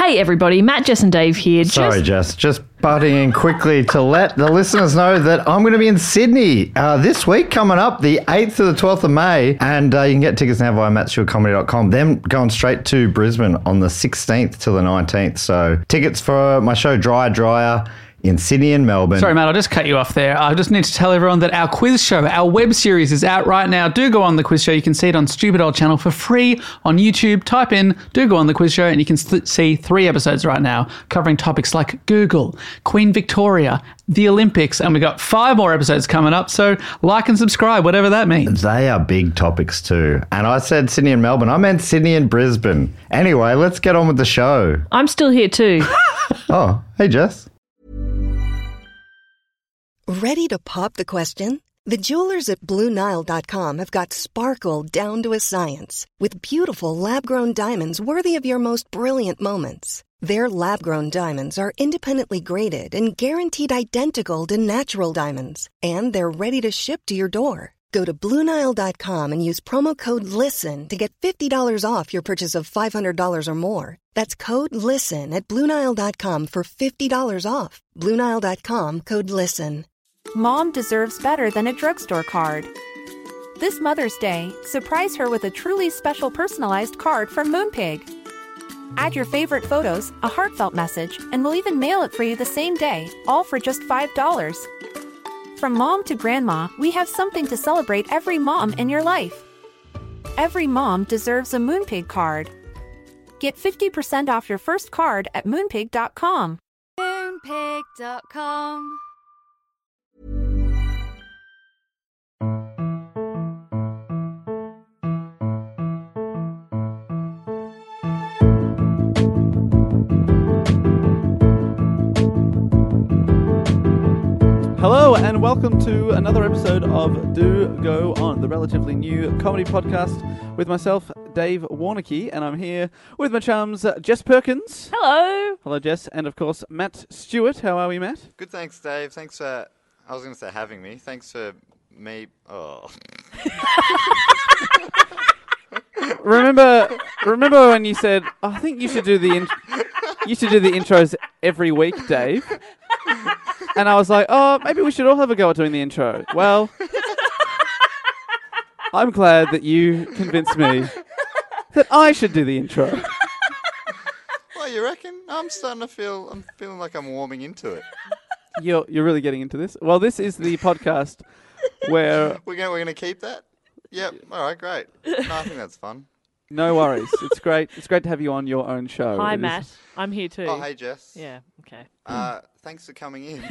Hey everybody, Matt, Jess and Dave here. Sorry, Jess. Just butting in quickly to let the listeners know that I'm going to be in Sydney this week coming up, the 8th to the 12th of May. And you can get tickets now via mattstewartcomedy.com. Then going straight to Brisbane on the 16th to the 19th. So tickets for my show Dryer in Sydney and Melbourne. Sorry, Matt, I'll just cut you off there. I just need to tell everyone that our quiz show, our web series is out right now. Do go on the quiz show. You can see it on Stupid Old Channel for free on YouTube. Type in, do go on the quiz show, and you can see 3 episodes right now covering topics like Google, Queen Victoria, the Olympics, and we've got 5 more episodes coming up. So like and subscribe, whatever that means. They are big topics too. And I said Sydney and Melbourne. I meant Sydney and Brisbane. Anyway, let's get on with the show. I'm still here too. Oh, hey, Jess. Ready to pop the question? The jewelers at BlueNile.com have got sparkle down to a science with beautiful lab-grown diamonds worthy of your most brilliant moments. Their lab-grown diamonds are independently graded and guaranteed identical to natural diamonds, and they're ready to ship to your door. Go to BlueNile.com and use promo code LISTEN to get $50 off your purchase of $500 or more. That's code LISTEN at BlueNile.com for $50 off. BlueNile.com, code LISTEN. Mom deserves better than a drugstore card. This Mother's Day, surprise her with a truly special personalized card from Moonpig. Add your favorite photos, a heartfelt message, and we'll even mail it for you the same day, all for just $5. From mom to grandma, we have something to celebrate every mom in your life. Every mom deserves a Moonpig card. Get 50% off your first card at Moonpig.com. Moonpig.com. Hello and welcome to another episode of Do Go On, the relatively new comedy podcast with myself, Dave Warnicky, and I'm here with my chums, Jess Perkins. Hello. Hello, Jess, and of course, Matt Stewart. How are we, Matt? Good, thanks, Dave. Thanks for, I was going to say having me. Thanks for me. Oh. Remember when you said, oh, I think you should do the intros every week, Dave? And I was like, oh, maybe we should all have a go at doing the intro. Well, I'm glad that you convinced me that I should do the intro. Well, you reckon? I'm feeling like I'm warming into it. You're really getting into this? Well, this is the podcast where... We're gonna keep that? Yep. All right, great. No, I think that's fun. No worries. It's great. It's great to have you on your own show. Hi, Matt. I'm here too. Oh, hey, Jess. Yeah, okay. Thanks for coming in.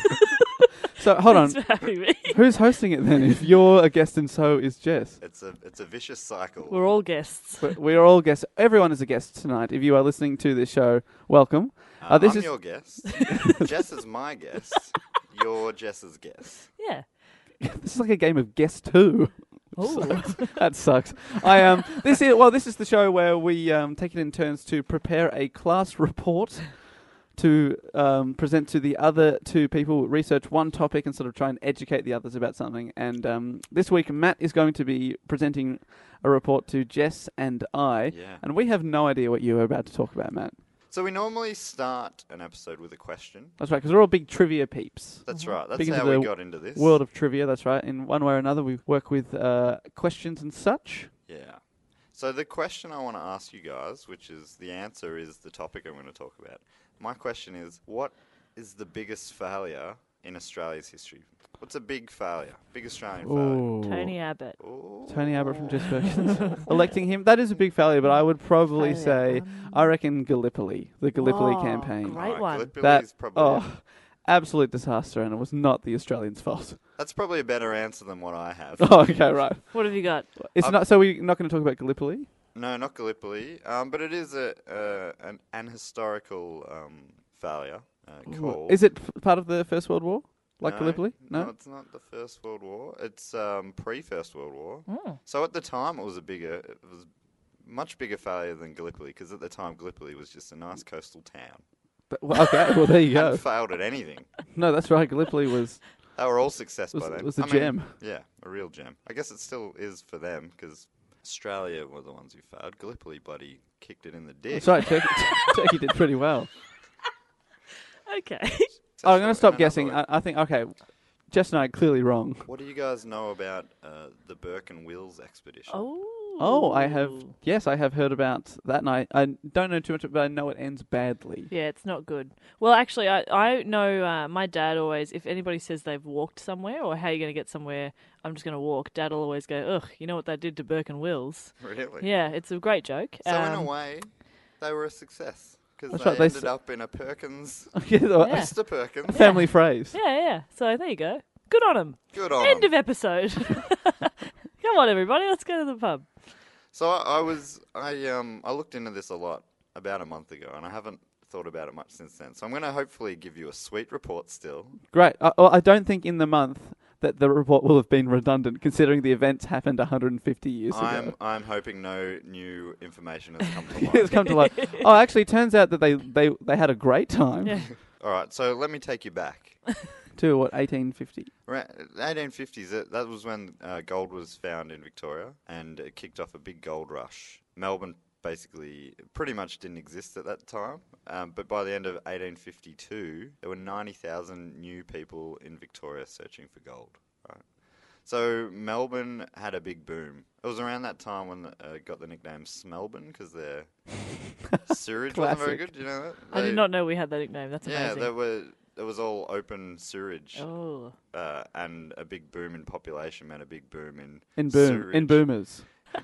So, hold on. Thanks for having me. Who's hosting it then? If you're a guest and so is Jess. It's a vicious cycle. We're all guests. We're all guests. Everyone is a guest tonight. If you are listening to this show, welcome. I'm your guest. Jess is my guest. You're Jess's guest. Yeah. This is like a game of Guess Who. Oh, That sucks. This is the show where we take it in turns to prepare a class report to present to the other 2 people, research one topic and sort of try and educate the others about something. And this week, Matt is going to be presenting a report to Jess and I. Yeah. And we have no idea what you are about to talk about, Matt. So we normally start an episode with a question. That's right, because we're all big trivia peeps. That's right. That's Big into how we the got into this. World of trivia, that's right. In one way or another, we work with questions and such. Yeah. So the question I want to ask you guys, which is the answer is the topic I'm going to talk about. My question is, what is the biggest failure in Australia's history? What's a big failure? Big Australian failure? Tony Abbott. Ooh. Tony Abbott from Jess Perkins. Electing him, that is a big failure, but I would probably say, I reckon Gallipoli, the Gallipoli campaign. Great one. Gallipoli's probably Absolute disaster, and it was not the Australians' fault. That's probably a better answer than what I have. Oh, okay, right. What have you got? It's not. So we're not going to talk about Gallipoli? No, not Gallipoli, but it is an historical failure. Called. Is it part of the First World War, like No, Gallipoli? No, it's not the First World War. It's pre-First World War. Oh. So at the time, it was much bigger failure than Gallipoli, because at the time Gallipoli was just a nice coastal town. Okay, well there you go. Hadn't failed at anything. No, that's right. Gallipoli was. They were all success by then. It was a gem. Yeah, a real gem. I guess it still is for them, because Australia were the ones who failed. Gallipoli bloody kicked it in the dick. That's right. Turkey did pretty well. Okay. I'm going to stop In another guessing. way. I think, okay, Jess and I are clearly wrong. What do you guys know about the Burke and Wills expedition? Oh, I have heard about that, and I don't know too much, but I know it ends badly. Yeah, it's not good. Well, actually, I know my dad always, if anybody says they've walked somewhere or how are you going to get somewhere, I'm just going to walk, Dad will always go, ugh, you know what they did to Burke and Wills? Really? Yeah, it's a great joke. So in a way, they were a success because That's they right, they ended s- up in a Perkins, Yeah. Mr. Perkins. Family phrase. Yeah. So there you go. Good on him. Good on End 'em. of episode. Come on, everybody, let's go to the pub. So I looked into this a lot about a month ago, and I haven't thought about it much since then. So I'm going to hopefully give you a sweet report still. Great. I don't think in the month that the report will have been redundant, considering the events happened 150 years ago. I'm hoping no new information has come to light. It's come to light. Oh, actually, it turns out that they had a great time. Yeah. All right, so let me take you back. To what, 1850? Right, 1850s, that was when gold was found in Victoria, and it kicked off a big gold rush. Melbourne basically pretty much didn't exist at that time, but by the end of 1852, there were 90,000 new people in Victoria searching for gold. Right, so Melbourne had a big boom. It was around that time when it got the nickname Smelbourne because their sewage wasn't very Classic. good. Do you know that? I did not know we had that nickname. That's Yeah, amazing. it was all open sewage. Oh. And a big boom in population meant a big boom In sewerage. boomers.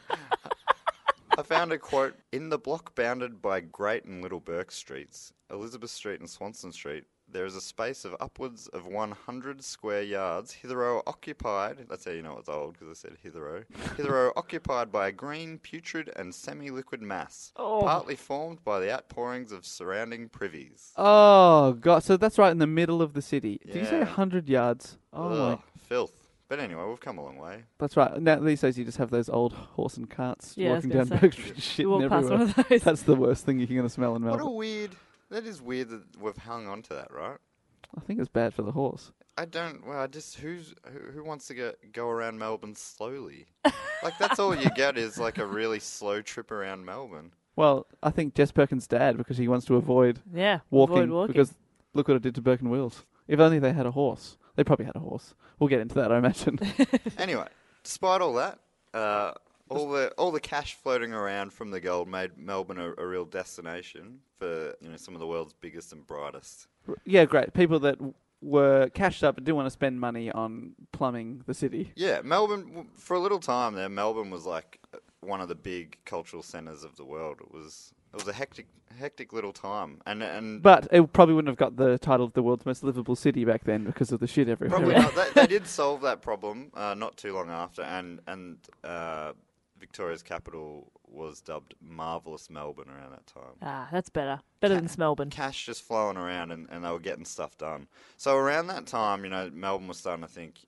I found a quote, "In the block bounded by Great and Little Burke Streets, Elizabeth Street and Swanston Street, there is a space of upwards of 100 square yards, hitherto occupied," that's how you know it's old, because I said hitherto, "hitherto occupied by a green, putrid and semi-liquid mass, partly formed by the outpourings of surrounding privies." Oh, God. So that's right in the middle of the city. Did you say Yeah. 100 yards? Oh, my. Ugh, filth. But anyway, we've come a long way. That's right. Now, these days you just have those old horse and carts Yeah, I was walking gonna down say. Burke Street, shitting You walk past everywhere. one of those. That's the worst thing you're going to smell in What a Melbourne. weird... That is weird that we've hung on to that, right? I think it's bad for the horse. I don't... Well, who wants to go around Melbourne slowly? Like, that's all you get is, like, a really slow trip around Melbourne. Well, I think Jess Perkins' dad, because he wants to avoid Yeah. walking, avoid walking. because look what it did to Burke and Wills. If only they had a horse. They probably had a horse. We'll get into that, I imagine. Anyway, despite all that, all the cash floating around from the gold made Melbourne a real destination for some of the world's biggest and brightest. Yeah, great. People that were cashed up but didn't want to spend money on plumbing the city. Yeah, Melbourne, for a little time there, Melbourne was like one of the big cultural centres of the world. It was a hectic little time. And But it probably wouldn't have got the title of the world's most livable city back then because of the shit everywhere. probably not. They did solve that problem not too long after, and Victoria's capital was dubbed Marvellous Melbourne around that time. That's better. Better than Smelbourne. Cash just flowing around, and they were getting stuff done. So around that time, Melbourne was starting to think,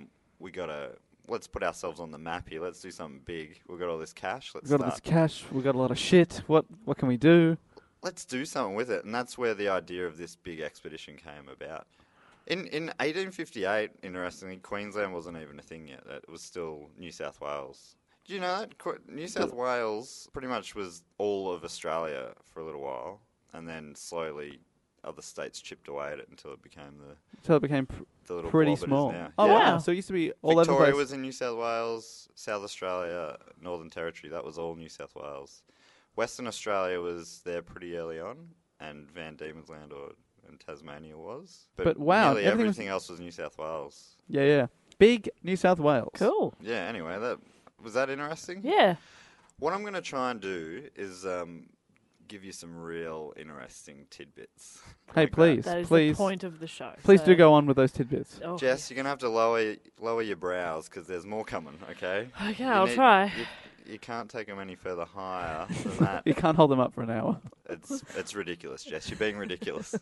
let's put ourselves on the map here. Let's do something big. We've got all this cash. We've got all this cash. We've got a lot of shit. What can we do? Let's do something with it. And that's where the idea of this big expedition came about. In 1858, interestingly, Queensland wasn't even a thing yet. It was still New South Wales. Do you know that? New South Wales pretty much was all of Australia for a little while, and then slowly other states chipped away at it until it became So it became the little pretty blob it is small. now. Oh, Yeah. wow. So it used to be all over the Victoria place. was in New South Wales, South Australia, Northern Territory, that was all New South Wales. Western Australia was there pretty early on, and Van Diemen's Land and Tasmania was. But wow, nearly everything was- everything else was New South Wales. Yeah. Big New South Wales. Cool. Yeah, anyway, was that interesting? Yeah. What I'm going to try and do is give you some real interesting tidbits. Hey, Like that. please, That is please, the point of the show. please So- do go on with those tidbits. Oh, Jess, you're going to have to lower your brows because there's more coming, okay? Okay, You I'll need- try. You can't take them any further higher than that. You can't hold them up for an hour. It's ridiculous, Jess. You're being ridiculous.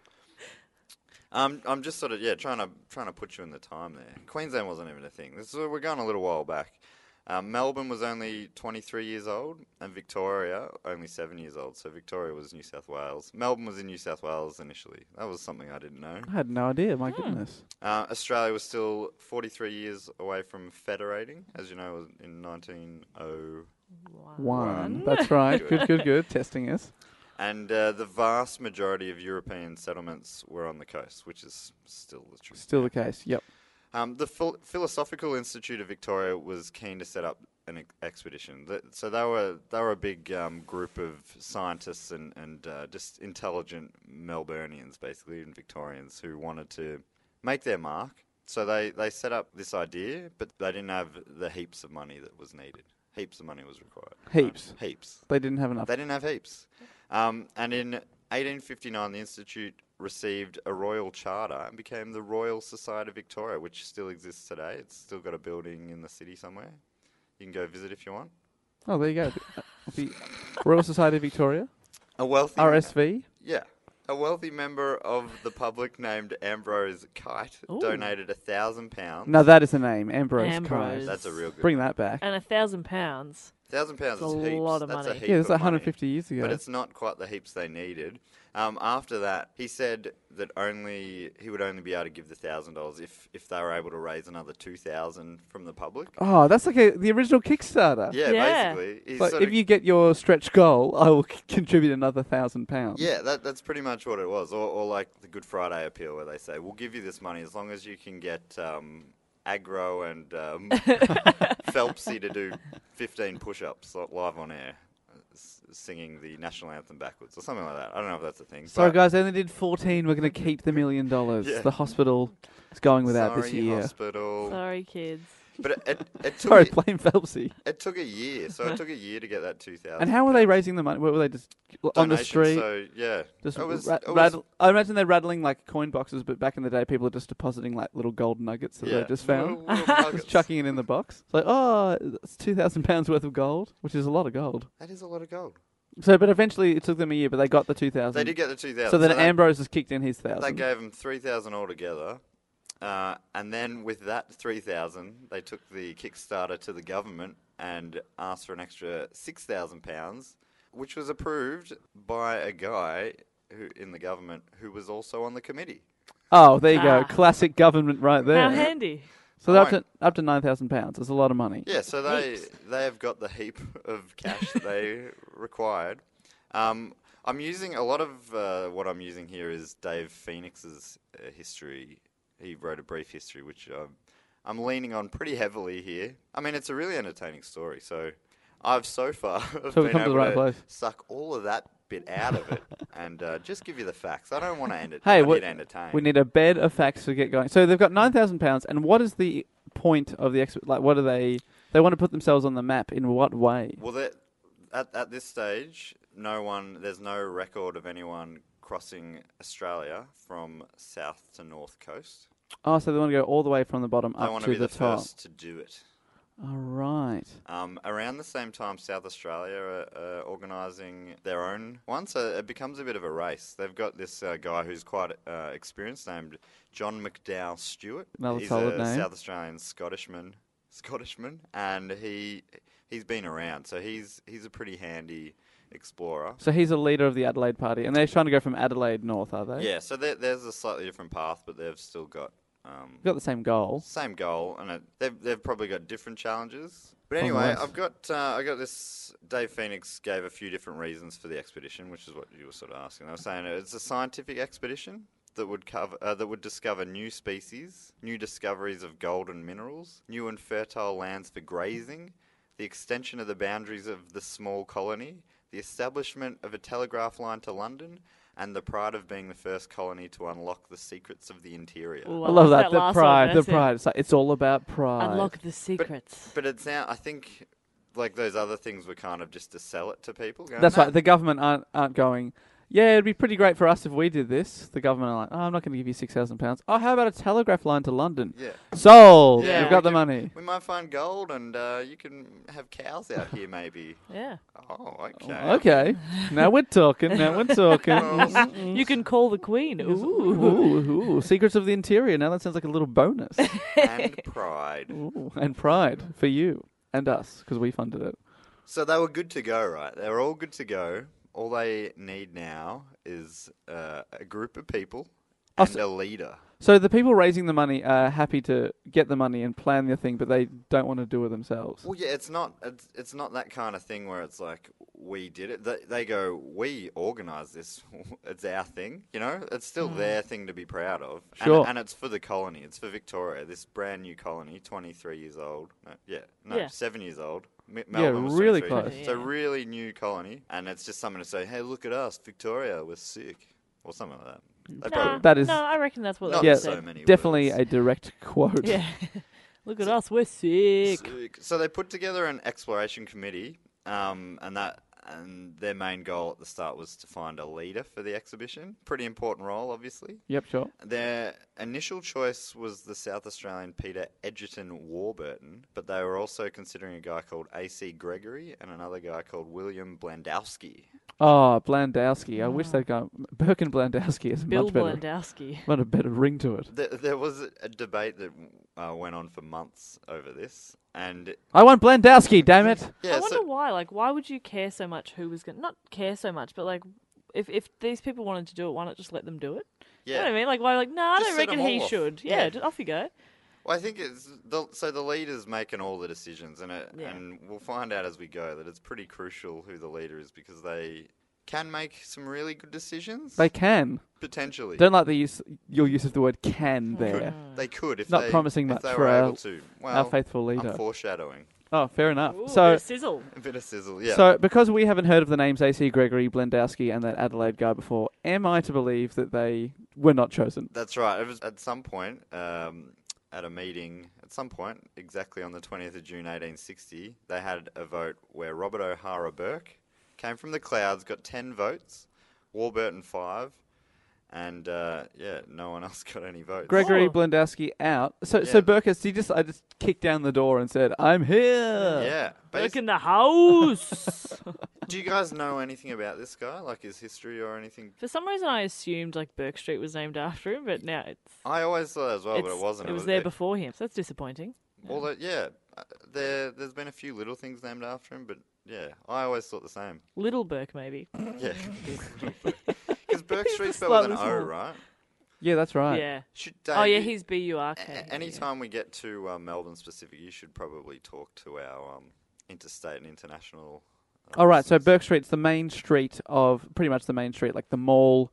I'm just sort of trying to put you in the time there. Queensland wasn't even a thing. We're going a little while back. Melbourne was only 23 years old, and Victoria only 7 years old. So Victoria was New South Wales. Melbourne was in New South Wales initially. That was something I didn't know. I had no idea. My goodness. Australia was still 43 years away from federating, as you know, it was in 1901. That's right. Good. Testing us. And the vast majority of European settlements were on the coast, which is still the truth. Still the case. Yep. The Philosophical Institute of Victoria was keen to set up an expedition. So they were a big group of scientists and just intelligent Melburnians, basically, and Victorians who wanted to make their mark. So they set up this idea, but they didn't have the heaps of money that was needed. Heaps of money was required. Heaps. They didn't have enough. They didn't have heaps. And in 1859, the Institute received a royal charter and became the Royal Society of Victoria, which still exists today. It's still got a building in the city somewhere. You can go visit if you want. Oh, there you go. The Royal Society of Victoria. A wealthy RSV. Yeah. A wealthy member of the public named Ambrose Kite donated £1,000. No, that is the name. Ambrose. Ambrose. That's a real good Bring one. that back. And £1,000. £1,000 That's is a heaps. lot of That's money. a heap Yeah, that's of 150 money. years ago. But it's not quite the heaps they needed. After that, he said that he would only be able to give the $1,000 if they were able to raise another $2,000 from the public. Oh, that's like the original Kickstarter. Yeah. Basically. He's Like, sort if of- you get your stretch goal, I will contribute another £1,000. Yeah, that's pretty much what it was. Or like the Good Friday appeal where they say, we'll give you this money as long as you can get Aggro and Phelpsy to do 15 push-ups live on air, singing the national anthem backwards or something like that. I don't know if that's a thing. Sorry, but- guys, they only did 14. We're going to keep the $1 million. Yeah. The hospital is going without this Sorry, year. hospital. Sorry, kids. But it took Sorry, blame Phelpsy. it took a year. So it took a year to get that 2,000. And how were they raising the money? Were they just on the Donation, street? So yeah, Just it was, I imagine they're rattling like coin boxes, but back in the day, people are just depositing like little gold nuggets that they just found. Little Just nuggets. chucking it in the box. It's like, oh, it's £2,000 worth of gold, which is a lot of gold. That is a lot of gold. So, but eventually it took them a year, but they got the 2,000. They did get the 2,000. So then that- Ambrose has kicked in his 1,000. They gave them 3,000 altogether. And then with that 3,000, they took the Kickstarter to the government and asked for an extra £6,000, which was approved by a guy in the government who was also on the committee. Oh, there you go. Ah. Classic government right there. How handy. So they're up to £9,000. That's a lot of money. Yeah, so they have got the heap of cash that they required. I'm using a lot of what I'm using here is Dave Phoenix's history. He wrote a brief history, which I'm leaning on pretty heavily here. I mean, it's a really entertaining story. So I've so far So we've been come to able the right to place. suck all of that bit out of it and just give you the facts. I don't want to end it. Hey, I need to entertain. we need a bed of facts to get going. So they've got £9,000, and what is the point of the like? What are they? They want to put themselves on the map in what way? Well, at this stage, there's no record of anyone crossing Australia from south to north coast. Oh, so they want to go all the way from the bottom They up want to to be the top. first to do it. All right. Around the same time, South Australia are organising their own one, so it becomes a bit of a race. They've got this guy who's quite experienced named John McDowell Stewart. Another He's solid a name. South Australian Scottishman, and he's been around, so he's a pretty handy explorer. So he's a leader of the Adelaide Party, and they're trying to go from Adelaide north, are they? Yeah, so there's a slightly different path, but they've still got They've got the same goal. same goal, and they've probably got different challenges. But On the anyway, west. I got this. Dave Phoenix gave a few different reasons for the expedition, which is what you were sort of asking. I was saying it's a scientific expedition that would discover new species, new discoveries of gold and minerals, new and fertile lands for grazing, the extension of the boundaries of the small colony, the establishment of a telegraph line to London, and the pride of being the first colony to unlock the secrets of the interior. Ooh, I love that. The last pride. one, The that's it. pride. It's like it's all about pride. Unlock the secrets. But it's now, I think, like those other things were kind of just to sell it to people. Going, That's "No, right. The government aren't going. Yeah, it'd be pretty great for us if we did this. The government are like, oh, I'm not going to give you £6,000. Oh, how about a telegraph line to London? Yeah. Sold. Yeah. You've got the we money. We might find gold, and you can have cows out here, maybe. Yeah. Oh, okay. Okay. Now we're talking. Now we're talking. You can call the queen. Ooh. Ooh. Secrets of the Interior. Now that sounds like a little bonus. And pride. Ooh, and pride for you. and us, because we funded it. So they were good to go, right? They were all good to go. All they need now is a group of people and a leader. So the people raising the money are happy to get the money and plan their thing, but they don't want to do it themselves. Well, yeah, it's not that kind of thing where it's like we did it. They go, we organised this. It's our thing, you know. It's still their thing to be proud of. Sure. And it's for the colony. It's for Victoria, this brand new colony, 23 years old. 7 years old. Melbourne was really 23. close. It's a really new colony, and it's just something to say, hey, look at us, Victoria, we're sick, or something like that. No, I reckon that's what Not they in said. so many Definitely words. a direct quote. Yeah. Look at us, we're sick. So they put together an exploration committee, and their main goal at the start was to find a leader for the exhibition. Pretty important role, obviously. Yep, sure. Their initial choice was the South Australian Peter Edgerton Warburton, but they were also considering a guy called A.C. Gregory and another guy called William Blandowski. Oh, Blandowski. I wish they'd gone. Birkin Blandowski is Bill much better. Blandowski. Got a better ring to it. There was a debate that went on for months over this, and I want Blandowski, damn it. yeah, I wonder why. Like, why would you care so much who was going to... Not care so much, but, like, if these people wanted to do it, why not just let them do it? You know what I mean? Like, why? Like, no, I Just don't set reckon them he all off. should. Yeah. Yeah, just off you go. Well, I think it's the leader's making all the decisions, and we'll find out as we go that it's pretty crucial who the leader is because they can make some really good decisions. They can. Potentially. Don't like your use of the word can there. They could if Not they, promising if much they for were our- able to. Well, Our faithful leader. I'm foreshadowing. Oh, fair enough. Ooh, So, bit of sizzle. A bit of sizzle, yeah. so because we haven't heard of the names A.C. Gregory, Blandowski, and that Adelaide guy before, am I to believe that they were not chosen? That's right. It was at some point, at a meeting, exactly on the 20th of June 1860, they had a vote where Robert O'Hara Burke came from the clouds, got 10 votes, Warburton 5, and no one else got any votes. Gregory Oh. Blandowski out. So Yeah. Burkus, I just kicked down the door and said, I'm here. Yeah. Back in the house. Do you guys know anything about this guy, like his history or anything? For some reason, I assumed like Burke Street was named after him, but now it's. I always thought as well, but it it's- wasn't. It was there before him, so that's disappointing. Well, there's been a few little things named after him, but yeah, I always thought the same. Little Burke, maybe. Yeah. Because Burke Street's spelled with an slightly O, small. right? Yeah, that's right. Yeah. Should Oh, yeah, Dave, he's B-U-R-K. Anytime we get to Melbourne specific, you should probably talk to our interstate and international. All right, so listeners. Burke Street's the main street pretty much the main street, like the mall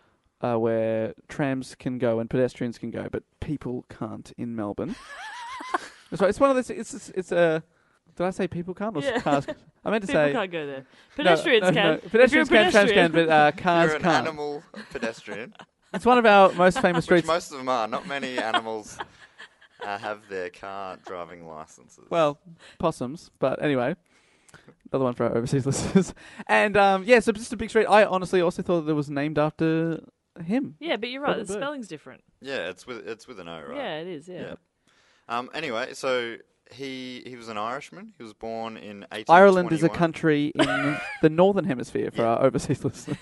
where trams can go and pedestrians can go, but people can't in Melbourne. That's right. It's one of those. It's a. Did I say people can't or Yeah. cars? I meant to People say can't go there. Pedestrians no, can. no. If you're a Pedestrians can, trams can, pedestrian- but cars You're an can't. animal pedestrian, It's one of our most famous which streets. most of them are. Not many animals have their car driving licenses. Well, possums, but anyway. Another one for our overseas listeners. And so just a big street. I honestly also thought that it was named after him. Yeah, but you're right. Robert The Burke. spelling's different. yeah, it's with an O, right? Yeah, it is. Yeah. Anyway, so he was an Irishman. He was born in 1821. Ireland is a country in the northern hemisphere for our overseas listeners.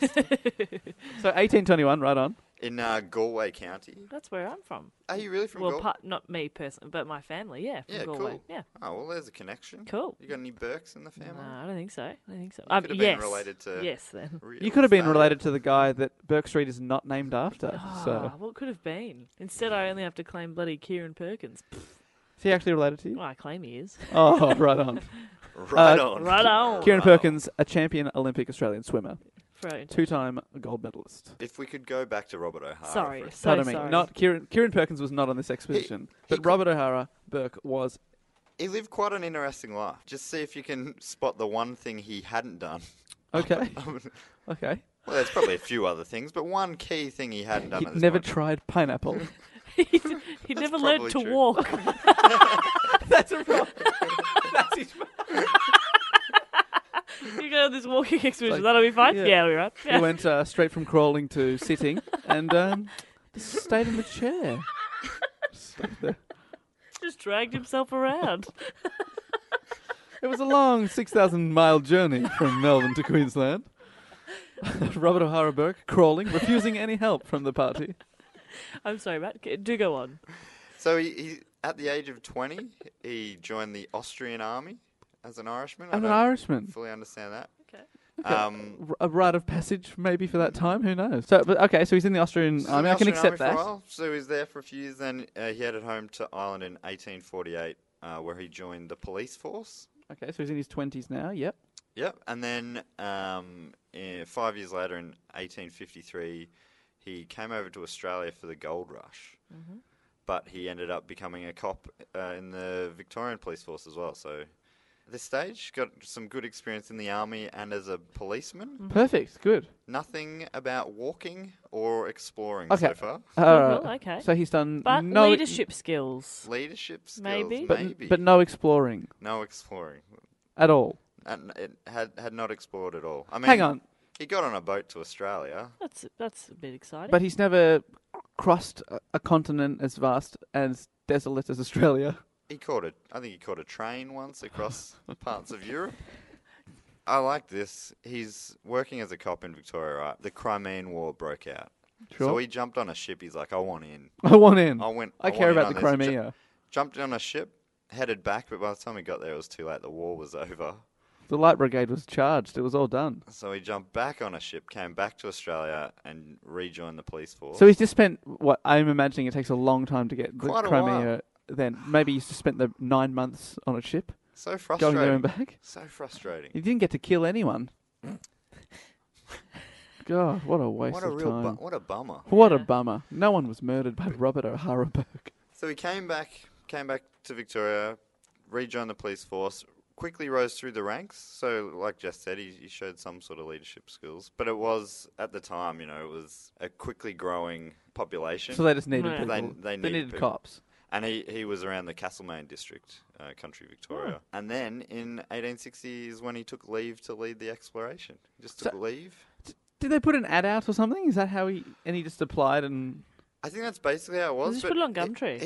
So 1821, right on. in Galway County. That's where I'm from. Are you really from Well, Galway? not me personally, but my family. Yeah, from Yeah, Galway. cool. Yeah, Oh, well, there's a connection. cool. You got any Burkes in the family? No, I don't think so. I don't think so. You could have yes. been related to. Yes, then. real You could have been Australia. related to the guy that Burke Street is not named after. So What could have been? Instead, I only have to claim bloody Kieran Perkins. is he actually related to you? Well, I claim he is. Oh, right on. Right on. Right on. Kieran Wow. Perkins, a champion Olympic Australian swimmer, Right. 2-time gold medalist. If we could go back to Robert O'Hara. Sorry, for a so Pardon me. sorry. Not Kieran Perkins was not on this expedition, but could- Robert O'Hara Burke was. He lived quite an interesting life. Just see if you can spot the one thing he hadn't done. Okay. Okay. Well, there's probably a few other things, but one key thing he hadn't done. He at this never point. tried pineapple. he never learned probably to true. walk. That's a problem. That's his. You go on this walking expedition. Like, That'll be fine. yeah. Yeah, that'll be right. He Yeah. went straight from crawling to sitting and just stayed in the chair. Stayed there. Just dragged himself around. It was a long 6,000-mile journey from Melbourne to Queensland. Robert O'Hara Burke crawling, refusing any help from the party. I'm sorry, Matt. Do go on. So he At the age of 20, he joined the Austrian army as an Irishman. I'm I an don't Irishman. fully understand that. Okay. A rite of passage maybe for that time. Who knows? So, but okay, so he's in the Austrian So army. the I can Austrian accept army for a that. while. So he was there for a few years. Then he headed home to Ireland in 1848, where he joined the police force. Okay, so he's in his 20s now. Yep. Yep. And then 5 years later, in 1853, he came over to Australia for the gold rush. Mm-hmm. But he ended up becoming a cop in the Victorian police force as well. So at this stage, got some good experience in the army and as a policeman. Perfect. Good. Nothing about walking or exploring Okay. so far. Well, okay. So he's done But no leadership skills. Leadership skills, Maybe. maybe. but no exploring No exploring. at all. And it had not explored at all. I mean, Hang on, He got on a boat to Australia. That's a bit exciting. but he's never crossed a continent as vast as desolate as Australia. I think he caught a train once across parts of Europe. I like this. He's working as a cop in Victoria, right? The Crimean War broke out. Sure. So he jumped on a ship. He's like, I want in. I want in. I care want in about on the this. Crimea. Jumped on a ship, headed back, but by the time he got there, it was too late. The war was over. The light brigade was charged. It was all done. So he jumped back on a ship, came back to Australia, and rejoined the police force. So he's just spent what I'm imagining it takes a long time to get the Quite a Crimea. Then maybe he's just spent the 9 months on a ship, So going frustrating. there and back. So frustrating. He didn't get to kill anyone. God, what a waste What a of real time. what a bummer. What a Yeah. bummer. No one was murdered by Robert O'Hara Burke. So he came back to Victoria, rejoined the police force, quickly rose through the ranks. So, like Jess said, he showed some sort of leadership skills. But it was, at the time, it was a quickly growing population. So they just needed Yeah. people. They They needed needed people. cops. And he was around the Castlemaine district, country Victoria. And then in 1860 is when he took leave to lead the exploration. He just took So- leave. Did they put an ad out or something? Is that how he just applied and I think that's basically how it was. Just but put it on Gumtree.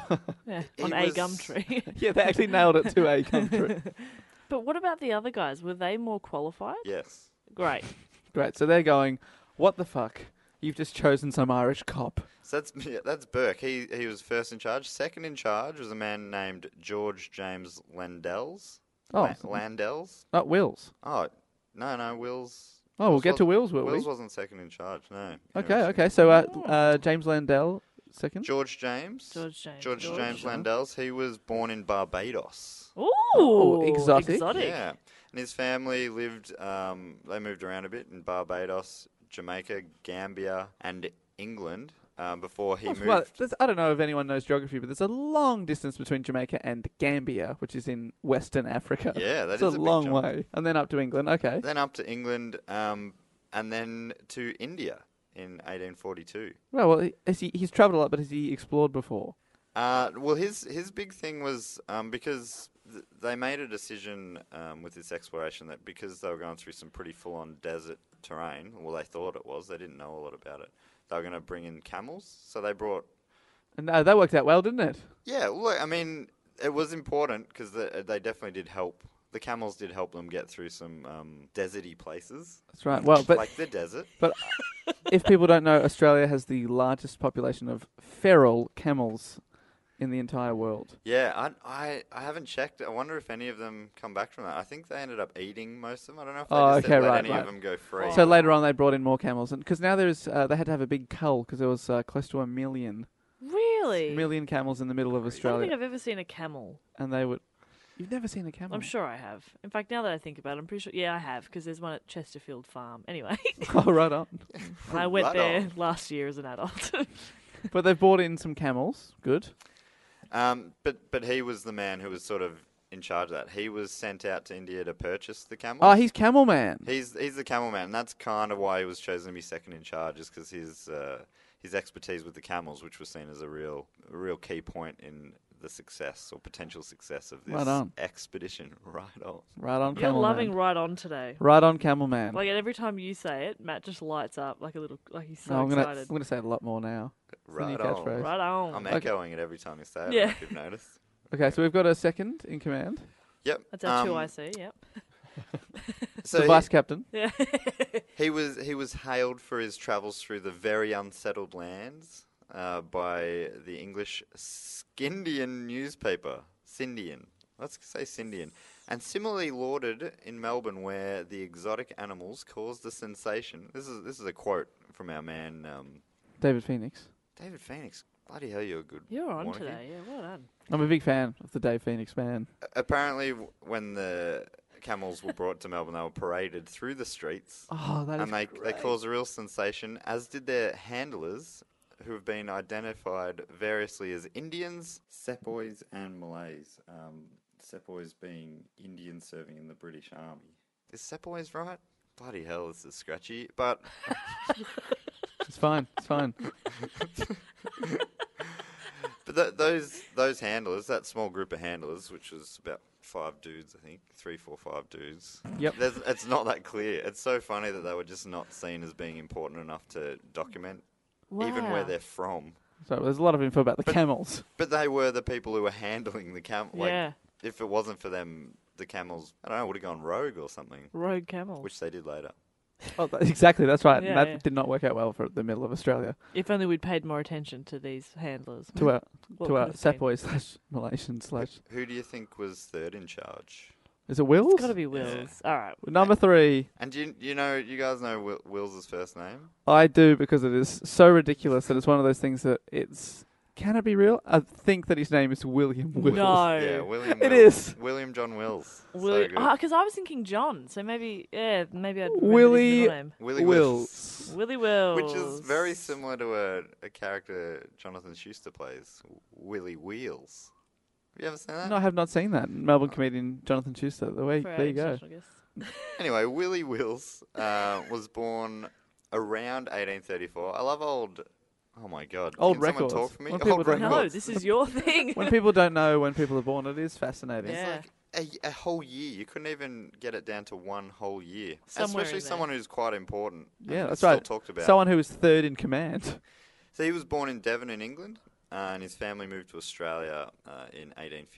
He Yeah, on he a was- Gumtree. yeah, they actually nailed it to a country. But what about the other guys? Were they more qualified? yes. Great. Great. So they're going, what the fuck? You've just chosen some Irish cop. So that's Burke. He was first in charge. Second in charge was a man named George James Landells. Oh. Landells. Not Wills. Oh, no, Wills. Oh, we'll get to Wills, will Wills we? wasn't second in charge. No. Okay. So James Landell, second. George James. George James. Landells. He was born in Barbados. Ooh, exotic. Yeah, and his family lived. They moved around a bit in Barbados, Jamaica, Gambia, and England before he moved. Well, I don't know if anyone knows geography, but there's a long distance between Jamaica and Gambia, which is in Western Africa. Yeah, that it's is a a big long jump. way. And then up to England. Okay. Then up to England, and then to India in 1842. Well, he's travelled a lot, but has he explored before? Well, his big thing was because they made a decision with this exploration that because they were going through some pretty full-on desert terrain, well, they thought it was, they didn't know a lot about it, they were going to bring in camels. So they brought... And that worked out well, didn't it? Yeah, look, I mean, it was important because they definitely did help. The camels did help them get through some deserty places. That's right. Well, but like the desert. But if people don't know, Australia has the largest population of feral camels in the entire world. Yeah, I haven't checked. I wonder if any of them come back from that. I think they ended up eating most of them. I don't know if they just let any of them go free. So later on, they brought in more camels, and because now they had to have a big cull because there was close to 1 million Really? camels in the middle of I don't think Australia, I've ever seen a camel. and they would. You've never seen a camel? I'm sure I have. In fact, now that I think about it, I'm pretty sure. Yeah, I have, because there's one at Chesterfield Farm. Anyway, Oh, right on. I went Right there on. last year as an adult. But they've brought in some camels. Good. But he was the man who was sort of in charge of that. He was sent out to India to purchase the camels. Oh, he's camel man. He's the camel man, and that's kind of why he was chosen to be second in charge, is because his expertise with the camels, which was seen as a real key point in the success or potential success of this Right on. expedition. Right on. Right on, You're camel loving man. right on today. Right on, camel man. Like every time you say it, Matt just lights up like a little, like he's so No, I'm excited. gonna say it a lot more now. It's the new Right on. catchphrase. Right on. I'm Okay. echoing it every time you say it. Yeah. If you've noticed. Okay, so we've got a second in command. Yep. That's our 2IC. Yep. So the vice captain. Yeah. he was hailed for his travels through the very unsettled lands by the English Scindian newspaper. Scindian. Let's say Scindian. And similarly lauded in Melbourne, where the exotic animals caused a sensation. This is a quote from our man David Phoenix. David Phoenix. Bloody hell, you're a good. You're on Warnocky. today, yeah, well done. I'm a big fan of the Dave Phoenix band. Apparently, when the camels were brought to Melbourne, they were paraded through the streets. Oh, that is And they great. caused a real sensation, as did their handlers, who have been identified variously as Indians, Sepoys, and Malays. Sepoys being Indians serving in the British Army. Is Sepoys right? Bloody hell, this is scratchy. But It's fine. It's fine. but those handlers, that small group of handlers, which was about 5 dudes, I think, 3, 4, 5 dudes. Yep. It's not that clear. It's so funny that they were just not seen as being important enough to document, even where Wow. they're from. So there's a lot of info about the camels. But they were the people who were handling the camel. Like, Yeah. if it wasn't for them, the camels, I don't know, would have gone rogue or something, Rogue camels. which they did later. Oh, exactly. That's right. Yeah, And that yeah. did not work out well for the middle of Australia. If only we'd paid more attention to these handlers. To our What to could our have been? Sepoys / Malaysians / Who do you think was third in charge? Is it Wills? It's got to be Wills. All right. Number 3. And do you guys know Will's first name? I do, because it is so ridiculous that it's one of those things that it's... Can it be real? I think that his name is William Wills. No. Yeah, William. It Wills. is. William John Wills. Because I was thinking John, so maybe I'd remember Willie- his middle name. Willie Wills. Willie Wills. Which is very similar to a character Jonathan Schuster plays, Willie Wheels. Have you ever seen that? No, I have not seen that. Melbourne comedian Jonathan Schuster. For our There you go. international guests. Anyway, Willie Wheels was born around 1834. I love old... Oh my God. Old Can someone records. talk for me? When people Old don't records. No, this is your thing. When people don't know when people are born, it is fascinating. Yeah. It's like a whole year. You couldn't even get it down to one whole year. Somewhere Especially in there. someone who's quite important. and Yeah, that's still right. talked about. Someone who was third in command. So he was born in Devon in England, and his family moved to Australia in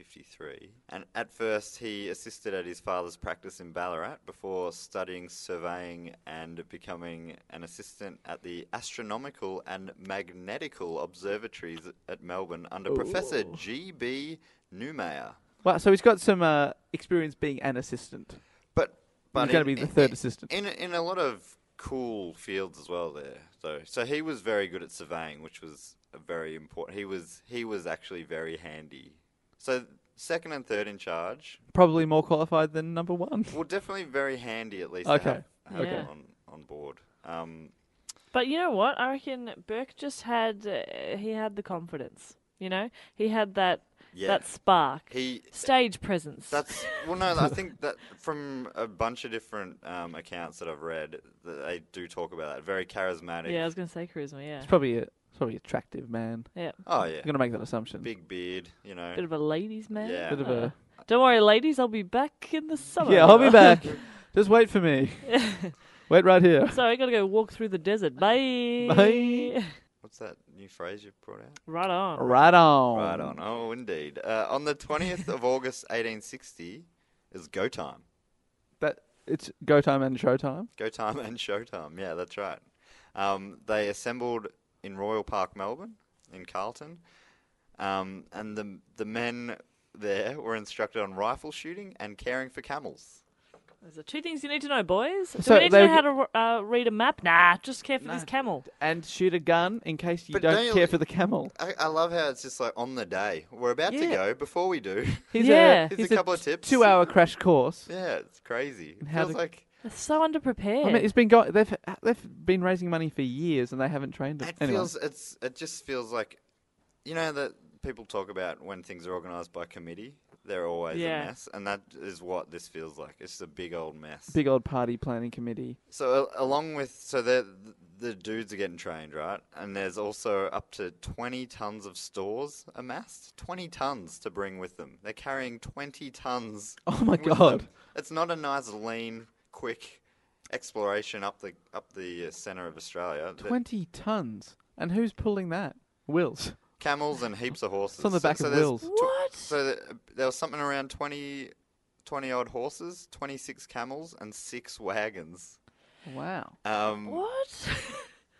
1853. And at first he assisted at his father's practice in Ballarat before studying surveying and becoming an assistant at the astronomical and magnetical observatories at Melbourne under Professor G.B. Newmayer. Wow, so he's got some experience being an assistant. But He's going to be the third assistant. In a lot of cool fields as well there. So he was very good at surveying, which was very important. He was actually very handy. So second and third in charge. Probably more qualified than number 1. Well, definitely very handy at least. Okay. To have Yeah. on board. But you know what? I reckon Burke just had he had the confidence. You know, he had that spark, He stage presence. That's well, no. I think that from a bunch of different accounts that I've read, that they do talk about that. Very charismatic. Yeah, I was going to say charisma. Yeah, He's probably attractive man. yeah. Oh yeah. I'm going to make that assumption. Big beard, you know. Bit of a ladies' man. Yeah. Bit of a... Don't worry, ladies. I'll be back in the summer. Yeah, I'll be back. Just wait for me. Wait right here. Sorry, I got to go walk through the desert. Bye. Bye. What's that new phrase you've brought out? Right on. Right on. Right on. Oh, indeed. On the 20th of August, 1860, is Go Time. It's go time and show time. Go Time and Showtime. Yeah, that's right. They assembled in Royal Park, Melbourne, in Carlton, and the men there were instructed on rifle shooting and caring for camels. There's the 2 things you need to know, boys. Do So we need to they know how to read a map? Nah, just care for this camel. And shoot a gun in case you But don't don't you care like- for the camel. I love how it's just like on the day. We're about to Yeah. go. Before we do, Here's Yeah. here's a couple of tips. 2-hour crash course. Yeah, it's crazy. It How feels to- like They're so underprepared. I mean, it's been they've been raising money for years and they haven't trained it. it Anyway. just feels like, you know, that people talk about when things are organised by committee, they're always Yeah. a mess, and that is what this feels like. It's just a big old mess. Big old party planning committee. So along with the dudes are getting trained, right? And there's also up to 20 tons of stores amassed. 20 tons to bring with them. They're carrying 20 tons. Oh my with God. them. It's not a nice, lean, quick exploration up the centre of Australia. 20 tons. And who's pulling that? Wills. Camels and heaps of horses. It's on the back of there's Wills. What? So there was something around 20 odd horses, 26 camels, and 6 wagons. Wow. What? I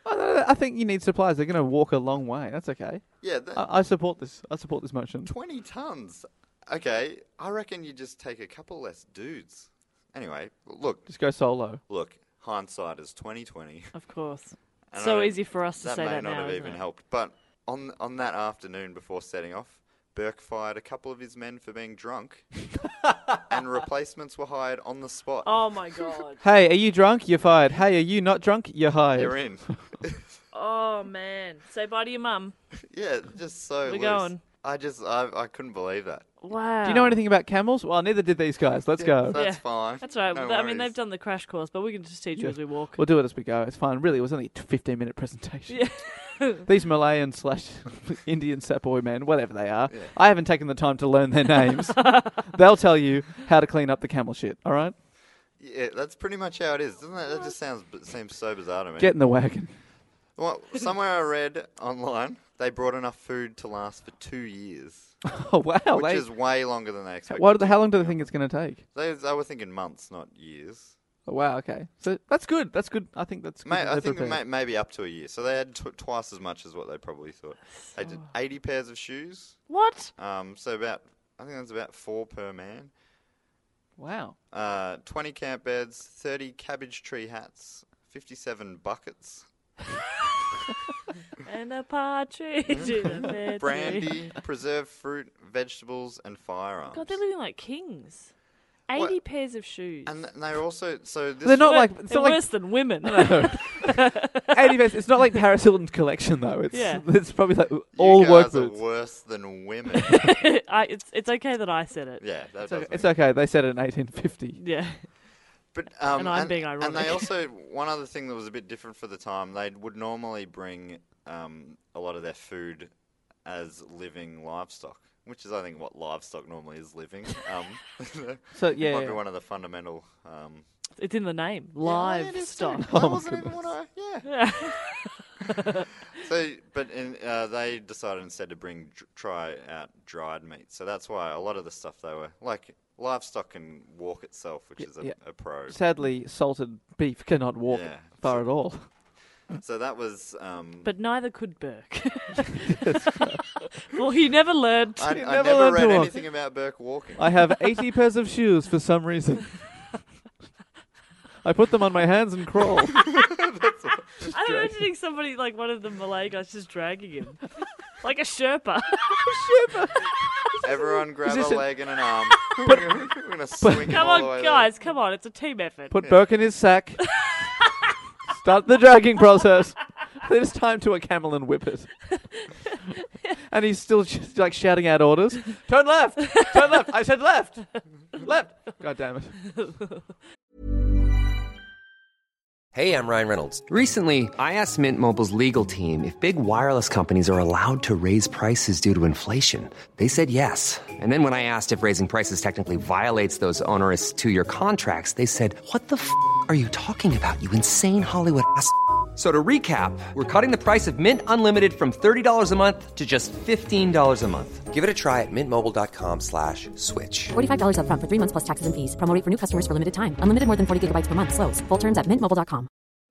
I think you need supplies. They're going to walk a long way. That's okay. Yeah, I support this. I support this motion. 20 tons. Okay, I reckon you just take a couple less dudes. Anyway, look, Just go solo. hindsight is 2020. Of course. And So I- easy for us to say may that not now, have isn't even it? helped. But on that afternoon before setting off, Burke fired a couple of his men for being drunk, and replacements were hired on the spot. Oh my god. Hey, are you drunk? You're fired. Hey, are you not drunk? You're hired. You're in. Oh man. Say bye to your mum. Yeah, just so We're loose. going. I couldn't believe that. Wow. Do you know anything about camels? Well, neither did these guys. Let's go. That's Yeah. fine. That's all right. No I mean, they've worries. done the crash course, but we can just teach you Yeah. as we walk. We'll do it as we go. It's fine. Really, it was only a 15-minute presentation. Yeah. These Malayan / Indian Sepoy men, whatever they are, Yeah. I haven't taken the time to learn their names. They'll tell you how to clean up the camel shit. All right? Yeah, that's pretty much how it is, doesn't it? That just seems so bizarre to me. Get in the wagon. Well, somewhere I read online, they brought enough food to last for 2 years, Oh, wow. which is way longer than they expected. How long do they think it's going to take? They were thinking months, not years. Oh, wow, okay. So that's good. That's good. I think that's good. that I they're think prepared. maybe up to a year. So they had twice as much as what they probably thought. They did 80 pairs of shoes. What? So I think that's about 4 per man. Wow. 20 camp beds, 30 cabbage tree hats, 57 buckets, And a partridge in a pear tree. brandy, preserved fruit, vegetables, and firearms. God, they're living like kings. 80 What? pairs of shoes. And they're also so this They're not Well, like it's they're not like worse than women. 80 pairs. It's not like Paris Hilton's collection though. It's Yeah. it's probably like you all guys work are boots. worse than women. It's okay that I said it. Yeah, that It's does okay. make It's okay. They said it in 1850. Yeah. But, And I'm being And ironic. they also, one other thing that was a bit different for the time, they would normally bring a lot of their food as living livestock, which is, I think, what livestock normally is living. So yeah. Might be one of the fundamental... It's in the name. Yeah, Live it is stock. too. Oh That my wasn't even goodness. what Yeah. So, but they decided instead to try out dried meat. So that's why a lot of the stuff they were, like, livestock can walk itself, which is yeah. a pro. Sadly, salted beef cannot walk Yeah. far at all. So that was... But neither could Burke. Well, he never learned. I You never never learned to read walk. anything about Burke walking. I have 80 pairs of shoes for some reason. I put them on my hands and crawl. I'm imagining somebody like one of the Malay guys just dragging him. Like a Sherpa. Everyone grab this a a- leg and an arm. We're going to swing him Come all the on, way guys. Come on. It's a team effort. Put Burke in his sack. Start the dragging process. Then it's time to a camel and whip it. And he's still like shouting out orders. Turn left. Turn left. I said left. Left. God damn it. Hey, I'm Ryan Reynolds. Recently, I asked Mint Mobile's legal team if big wireless companies are allowed to raise prices due to inflation. They said yes. And then when I asked if raising prices technically violates those onerous 2-year contracts, they said, "What the f*** are you talking about, you insane Hollywood ass?" So to recap, we're cutting the price of Mint Unlimited from $30 a month to just $15 a month. Give it a try at mintmobile.com/switch. $45 up front for 3 months plus taxes and fees. Promo rate for new customers for limited time. Unlimited more than 40 gigabytes per month. Slows full terms at mintmobile.com.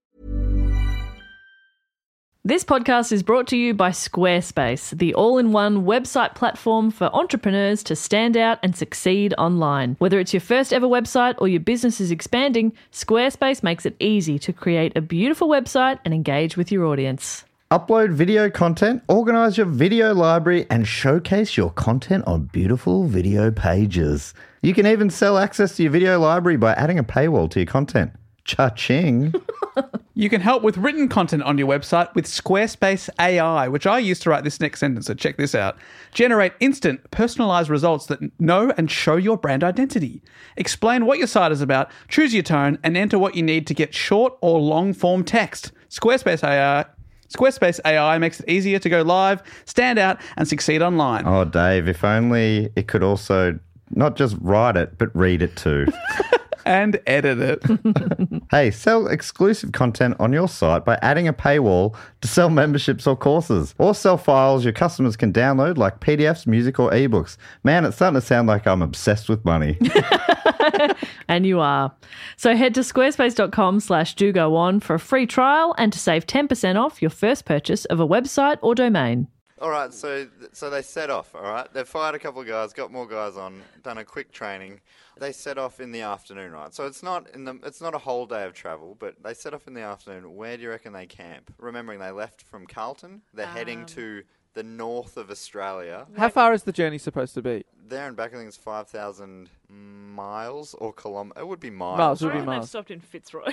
This podcast is brought to you by Squarespace, the all-in-one website platform for entrepreneurs to stand out and succeed online. Whether it's your first ever website or your business is expanding, Squarespace makes it easy to create a beautiful website and engage with your audience. Upload video content, organize your video library, and showcase your content on beautiful video pages. You can even sell access to your video library by adding a paywall to your content. Cha-ching. You can help with written content on your website with Squarespace AI, which I use to write this next sentence, so check this out. Generate instant, personalized results that know and show your brand identity. Explain what your site is about, choose your tone, and enter what you need to get short or long-form text. Squarespace AI makes it easier to go live, stand out, and succeed online. Oh, Dave, if only it could also not just write it, but read it too. And edit it. Hey, sell exclusive content on your site by adding a paywall to sell memberships or courses, or sell files your customers can download like PDFs, music, or ebooks. Man, it's starting to sound like I'm obsessed with money. And you are. So head to squarespace.com/do-go-on for a free trial and to save 10% off your first purchase of a website or domain. All right, so they set off, all right? They've fired a couple of guys, got more guys on, done a quick training. They set off in the afternoon, right? So it's not a whole day of travel, but they set off in the afternoon. Where do you reckon they camp? Remembering they left from Carlton. They're heading to the north of Australia. How far is the journey supposed to be? There and back, I think it's 5,000 miles or kilometres. It would be miles. Miles, it would I be reckon they've miles. stopped in Fitzroy.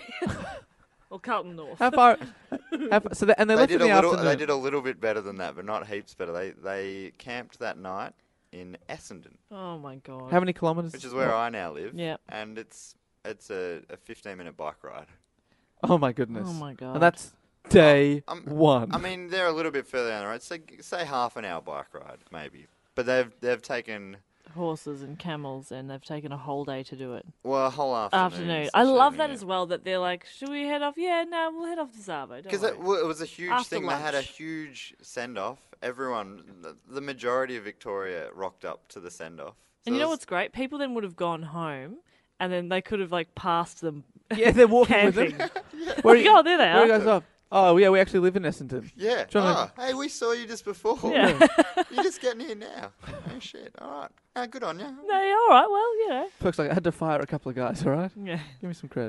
Or Carlton North. How far? So they left in the afternoon. They did a little bit better than that, but not heaps better. They camped that night in Essendon, Oh, my God. How many kilometres? which is where I now live. Yep. And it's a 15-minute bike ride. Oh, my goodness. Oh, my God. And that's day one. I mean, they're a little bit further down the road. Say half an hour bike ride, maybe. But they've taken Horses and camels, and they've taken a whole day to do it. a whole afternoon. Afternoon. I love that as well, that they're like, should we head off? Yeah, no, we'll head off to Savo. Because it was a huge After thing. They had a lunch. huge send-off. Everyone, the majority of Victoria rocked up to the send-off. And you know what's great? People then would have gone home, and then they could have passed them Yeah, they're walking camping. with them. Where are you, Oh, there they where are you are. guys off? Oh, yeah, we actually live in Essendon. Yeah. Trying Hey, we saw you just before. Yeah. You're just getting here now. Oh, shit. All right. Good on you. No, all right, well, you know. Looks like I had to fire a couple of guys, all right? Yeah. Give me some credit.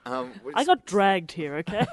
I got dragged here, okay?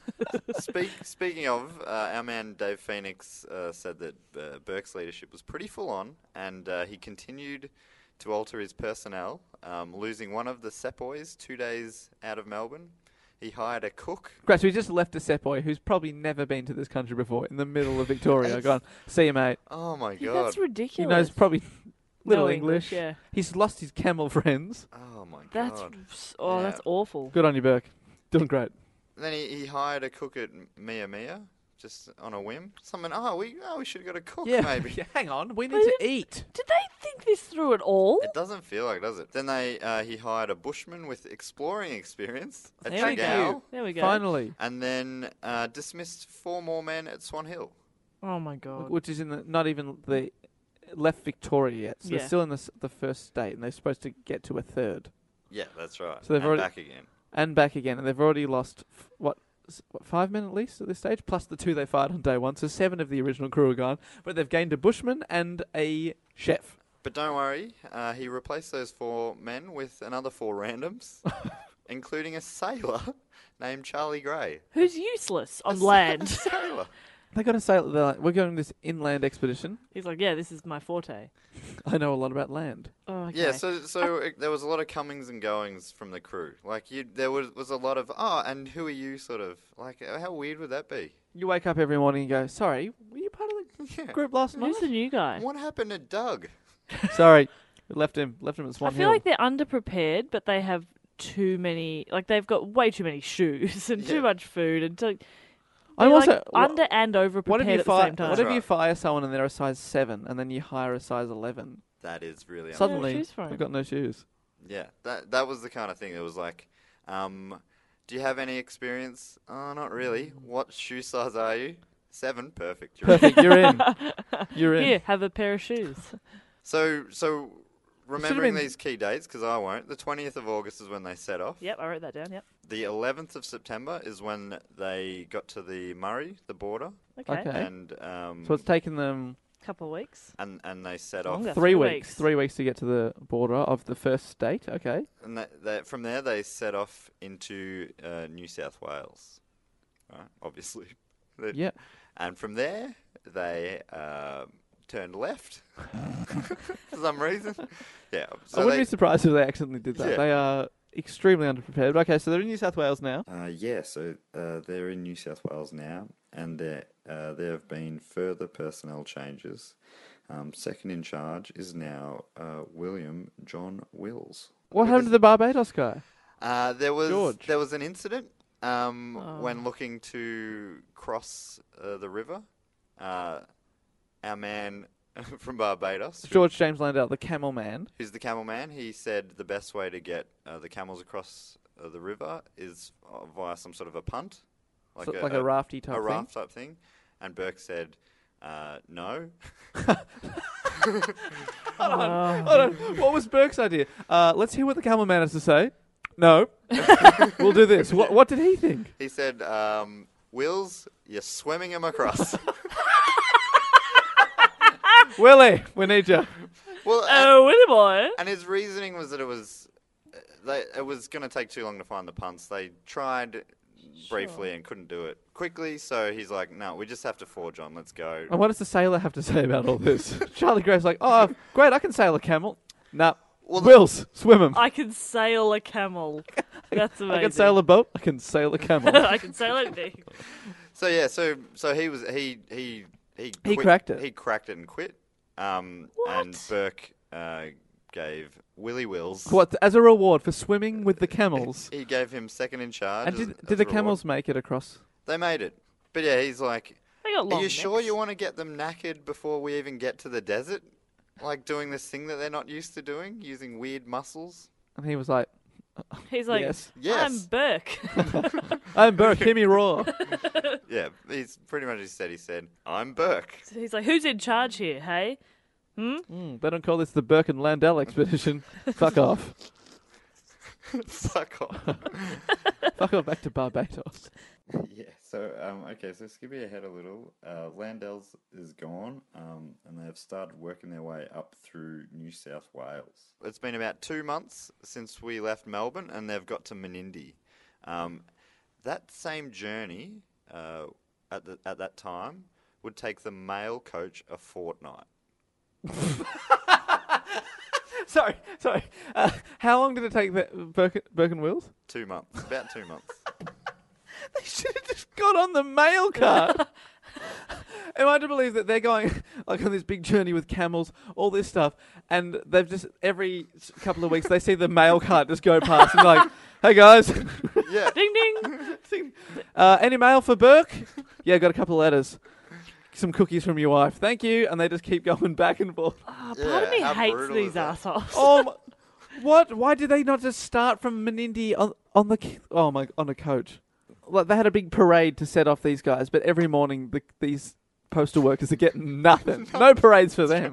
Speaking of, our man Dave Phoenix said that Burke's leadership was pretty full on, and he continued to alter his personnel, losing one of the Sepoys 2 days out of Melbourne. He hired a cook. Great, so he just left a Sepoy who's probably never been to this country before in the middle of Victoria. Gone, see you, mate. Oh my Yeah, god! that's ridiculous. He knows probably little No English. yeah. He's lost his camel friends. Oh my That's, god! oh, that's awful. Good on you, Burke. Doing great. Then he hired a cook at Mia, just on a whim. We should have got a cook maybe. Yeah, hang on, we need to eat. Did they think this through at all? It doesn't feel like, does it? Then he hired a bushman with exploring experience at There we go. Chagall, There we go. Finally. and then dismissed 4 more men at Swan Hill. Oh, my God. Which is in the not even the left Victoria yet. So Yeah. they're still in the first state, and they're supposed to get to a third Yeah, that's right. So they've and already- back again. and back again, and they've already lost what 5 men at least at this stage, plus the 2 they fired on day one. So 7 of the original crew are gone, but they've gained a bushman and a chef. But don't worry, he replaced those 4 men with another 4 randoms, including a sailor named Charlie Gray. Who's useless on land? Sailor. They got to say they're like, we're going on this inland expedition. He's like, yeah, this is my forte. I know a lot about land. Oh, okay. Yeah, so there was a lot of comings and goings from the crew. Like there was a lot of and who are you? Sort of like how weird would that be? You wake up every morning and go, sorry, were you part of the Yeah. group last night? Who's the new guy? What happened to Doug? Sorry, we left him at Swan I Hill. feel like they're underprepared, but they have too many, they've got way too many shoes and Yeah. too much food and they're I'm also under and over what if prepared you at the fire? same time. What if you right. fire someone and they're a size 7, and then you hire a size 11? That is really Suddenly, shoes for him. they've got no shoes. yeah. That was the kind of thing. It was like, do you have any experience? Oh, not really. What shoe size are you? 7. Perfect. You're in. Perfect, you're in. You're in. Here, have a pair of shoes. So remembering been- these key dates, because I won't, the 20th of August is when they set off. Yep, I wrote that down, yep. The 11th of September is when they got to the Murray, the border, Okay. Okay. and So it's taken them Couple of weeks. and they set Longer. off. 3 3 weeks. 3 weeks to get to the border of the first state. Okay. And from there, they set off into New South Wales, right? Obviously. Yeah. And from there, they turned left for some reason. Yeah. I So wouldn't be surprised if they accidentally did that. Yeah. They are extremely underprepared. Okay, so they're in New South Wales now. so they're in New South Wales now, and there have been further personnel changes. Second in charge is now William John Wills. What happened to the Barbados guy? There George. was an incident when looking to cross the river. Our man from Barbados, George James Landau, the camel man. who's the camel man, he said the best way to get the camels across the river is via some sort of a punt, Like a rafty type a thing. raft type thing. And Burke said, No. Hold on. What was Burke's idea? Let's hear what the camel man has to say. No. We'll do this. What did he think? He said, Wills, you're swimming him across. Willie, we need you. Well, Oh, Willy boy. and his reasoning was that it was going to take too long to find the punts. They tried briefly and couldn't do it quickly, so he's like, no, we just have to forge on. Let's go. And what does the sailor have to say about all this? Charlie Gray's like, oh, great, I can sail a camel. Nah. Well, Wills, swim him. I can sail a camel. That's amazing. I can sail a boat. I can sail a camel. I can sail anything. So yeah, so he cracked it. He cracked it and quit. And Burke gave Willie Wills. What, as a reward for swimming with the camels? He gave him second in charge. And as did a the reward. camels make it across? They made it. But yeah, he's like, They got long are you necks. sure you want to get them knackered before we even get to the desert? Like doing this thing that they're not used to doing, using weird muscles? And he was like, He's like, Yes. I'm Burke. I'm Burke, hear me roar. Yeah, he's pretty much he said, I'm Burke. He's like, who's in charge here, hey? They don't call this the Burke and Landell expedition. Fuck off. Fuck off. Fuck off back to Barbados. Yeah, so, okay, so skipping ahead a little, Landell's is gone, and they've started working their way up through New South Wales. It's been about 2 months since we left Melbourne, and they've got to Menindee. That same journey, at that time, would take the male coach a fortnight. Sorry. How long did it take Burke and Wills? 2 months, about 2 months. They should have just got on the mail cart. Am I to believe that they're going like on this big journey with camels, all this stuff, and they've just every couple of weeks they see the mail cart just go past and like, hey guys, Yeah. Ding, ding. any mail for Burke? Yeah, got a couple of letters. Some cookies from your wife. Thank you. And they just keep going back and forth. Oh, part of me how hates brutal these is that? assholes. Oh, what? Why did they not just start from Menindee on a coach? Like they had a big parade to set off these guys, but every morning these postal workers are getting nothing. No parades for them.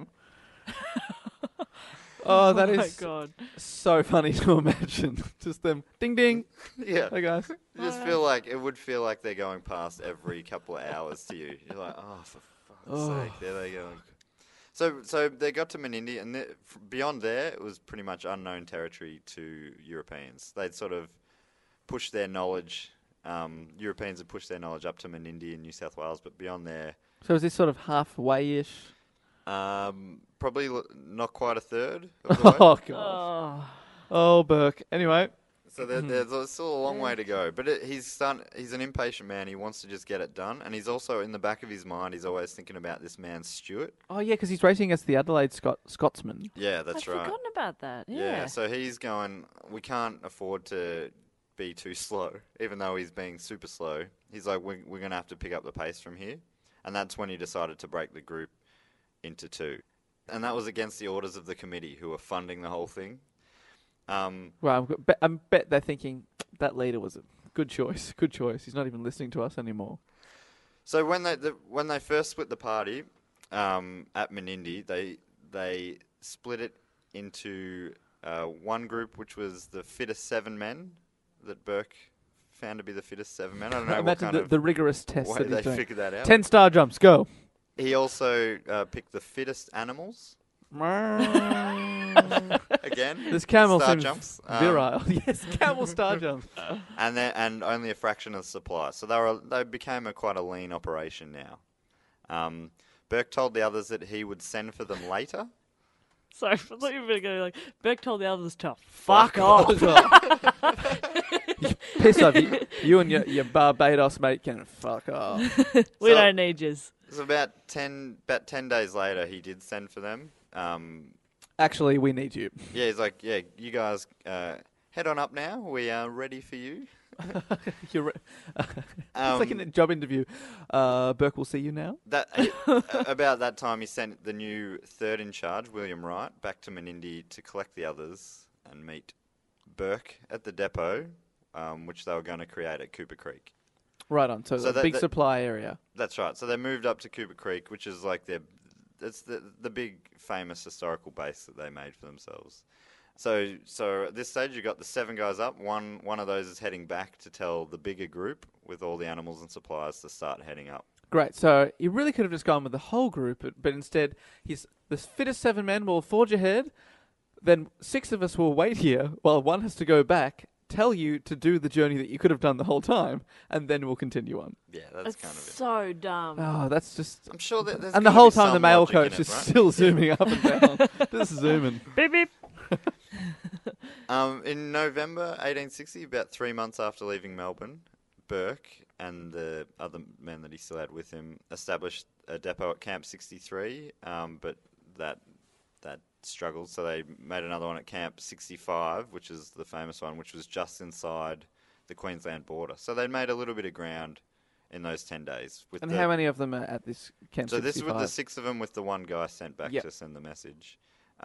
Oh, that my is God. so funny to imagine. Just them, ding ding. Yeah. Hey guys. You just feel like, it would feel like they're going past every couple of hours to you. You're like, oh, for fuck's sake, there they go. So they got to Menindee, and beyond there, it was pretty much unknown territory to Europeans. They'd sort of pushed their knowledge. Europeans had pushed their knowledge up to Menindee in New South Wales, but beyond there, So is this sort of halfway-ish? probably not quite a third of the way. Oh god. Oh Burke. Anyway. So there's still a long way to go. But he's an impatient man. He wants to just get it done. And he's also, in the back of his mind, he's always thinking about this man, Stewart. Oh yeah, because he's racing against the Adelaide Scotsman. Yeah, that's I'd right. forgotten about that. Yeah, Yeah. so he's going, we can't afford to be too slow, even though he's being super slow. He's like, we're going to have to pick up the pace from here. And that's when he decided to break the group into two. And that was against the orders of the committee who were funding the whole thing. Well, I bet they're thinking that leader was a good choice. Good choice. He's not even listening to us anymore. So when they first split the party at Menindee, they split it into one group, which was the fittest 7 men that Burke found to be the fittest 7 men. I don't know what Imagine kind of the rigorous test way that they he's doing. figured that out. 10-star jumps, go. He also picked the fittest animals. Again, This camel star seems jumps. virile. Yes, camel star jumps. And only a fraction of the supply. So they became quite a lean operation now. Burke told the others that he would send for them later. Sorry, I thought you were going to go like, Burke told the others to fuck off. Piss off. You and your Barbados mate can fuck off. We don't need yous. It was about 10 days later he did send for them. Actually, we need you. Yeah, he's like, yeah, you guys head on up now. We are ready for you. It's like in a job interview. Burke will see you now. About that time, he sent the new third in charge, William Wright, back to Menindee to collect the others and meet Burke at the depot, which they were going to create at Cooper Creek. Right on. So, So a that- big that- supply area. That's right. So they moved up to Cooper Creek, which is like it's the big famous historical base that they made for themselves. So at this stage, you got the 7 guys up. One of those is heading back to tell the bigger group with all the animals and supplies to start heading up. Great. So you really could have just gone with the whole group, but instead, the fittest 7 men will forge ahead. Then 6 of us will wait here while one has to go back, tell you to do the journey that you could have done the whole time, and then we'll continue on. Yeah, that's It's kind of it. so dumb. Oh, that's just. I'm sure that there's And the gotta whole be time the some male logic in coach it, is right? still zooming up and down, just zooming. Beep, beep. In November 1860, about 3 months after leaving Melbourne, Burke and the other men that he still had with him established a depot at Camp 63, but that struggled, so they made another one at Camp 65, which is the famous one, which was just inside the Queensland border. So they made a little bit of ground in those 10 days. And how many of them are at this Camp 65? So this was the 6 of them with the one guy sent back Yep. to send the message.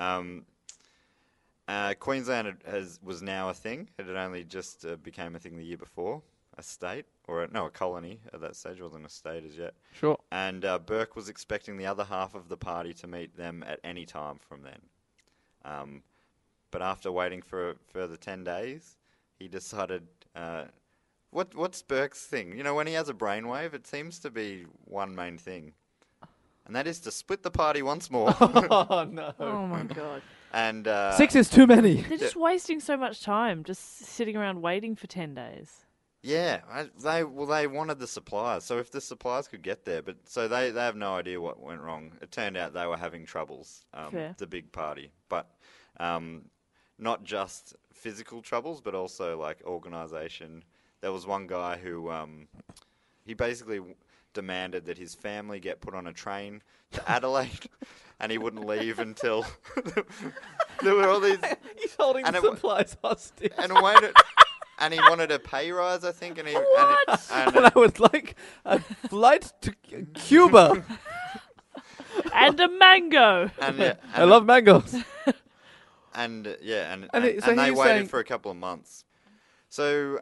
Queensland was now a thing. It had only just became a thing the year before, a state, or a colony at that stage. It wasn't a state as yet. Sure. And Burke was expecting the other half of the party to meet them at any time from then. But after waiting for a further 10 days, he decided... What's Burke's thing? You know, when he has a brainwave, it seems to be one main thing. And that is to split the party once more. Oh, no. Oh my god. And 6 is too many. They're just wasting so much time just sitting around waiting for 10 days. yeah, they wanted the supplies. So if the supplies could get there, but so they have no idea what went wrong. It turned out they were having troubles. Fair. The big party, but not just physical troubles, but also like organisation. There was one guy who he basically demanded that his family get put on a train to Adelaide, and he wouldn't leave until there were all these. He's holding And the it wa- supplies hostage. And and he wanted a pay rise, I think. And he And I was like, a flight to Cuba. And a mango. I love mangoes. And so they he was waited saying- for a couple of months. So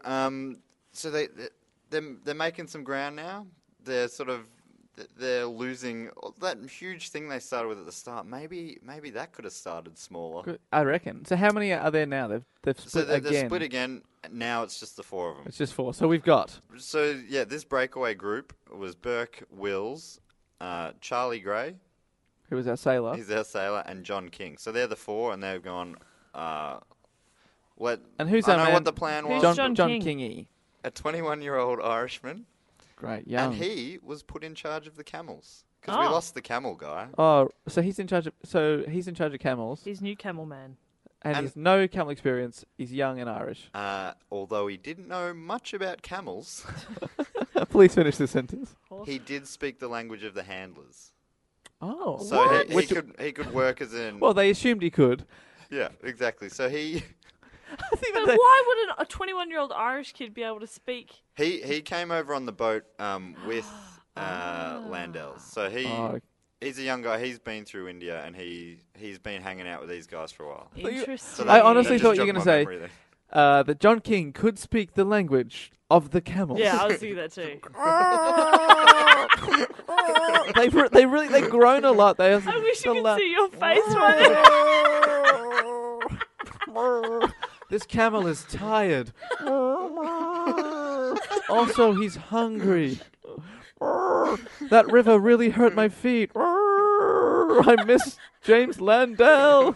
they're making some ground now. They're losing that huge thing they started with at the start. Maybe that could have started smaller. I reckon. So how many are there now? They've So split they're again. split again. Now it's just the 4 of them. It's just 4. So we've got. So yeah, this breakaway group was Burke, Wills, Charlie Gray, Who was our sailor? he's our sailor, and John King. So they're the 4, and they've gone. And who's I our know man? what the plan was. Who's John King? Kingy. A 21-year-old Irishman, Great, young. and he was put in charge of the camels because we Oh. lost the camel guy. Oh, so he's in charge of. So he's in charge of camels, He's new camel man. and and- he's no camel experience. He's young and Irish. Although he didn't know much about camels, Please finish this sentence. he did speak the language of the handlers. Oh, So he Which- he could work as in. Well, they assumed he could. yeah, exactly. So he But why would a 21-year-old Irish kid be able to speak? he came over on the boat with Landels. So he's a young guy. He's been through India, and he's been hanging out with these guys for a while. Interesting. I honestly That thought just you were jogged going my to say memory there. that John King could speak the language of the camels. Yeah, I was thinking that too. They've grown a lot. They I wish you could see your face right now. This camel is tired. Also, he's hungry. That river really hurt my feet. I miss James Landell.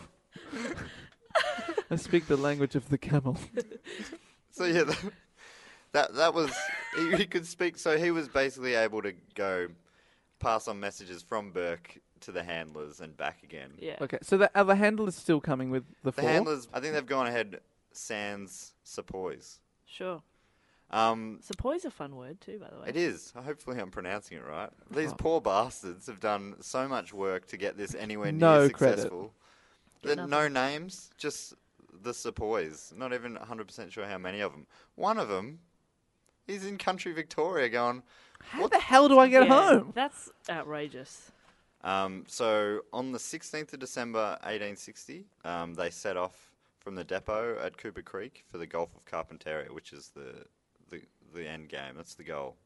I speak the language of the camel. So yeah, that was he could speak. So he was basically able to go pass on messages from Burke to the handlers and back again. Yeah. Okay, so the handle is still coming with the The 4. handlers, I think they've gone ahead sans sepoys. Sure. Um, Sepoy's a fun word too, by the way. It is. Hopefully I'm pronouncing it right. These poor bastards have done so much work to get this anywhere near No credit. successful. Get No names, just the sepoys. Not even 100% sure how many of them. One of them is in country Victoria going, How the hell do I get Yeah, home? That's outrageous. So on the 16th of December 1860, they set off from the depot at Cooper Creek for the Gulf of Carpentaria, which is the end game. That's the goal.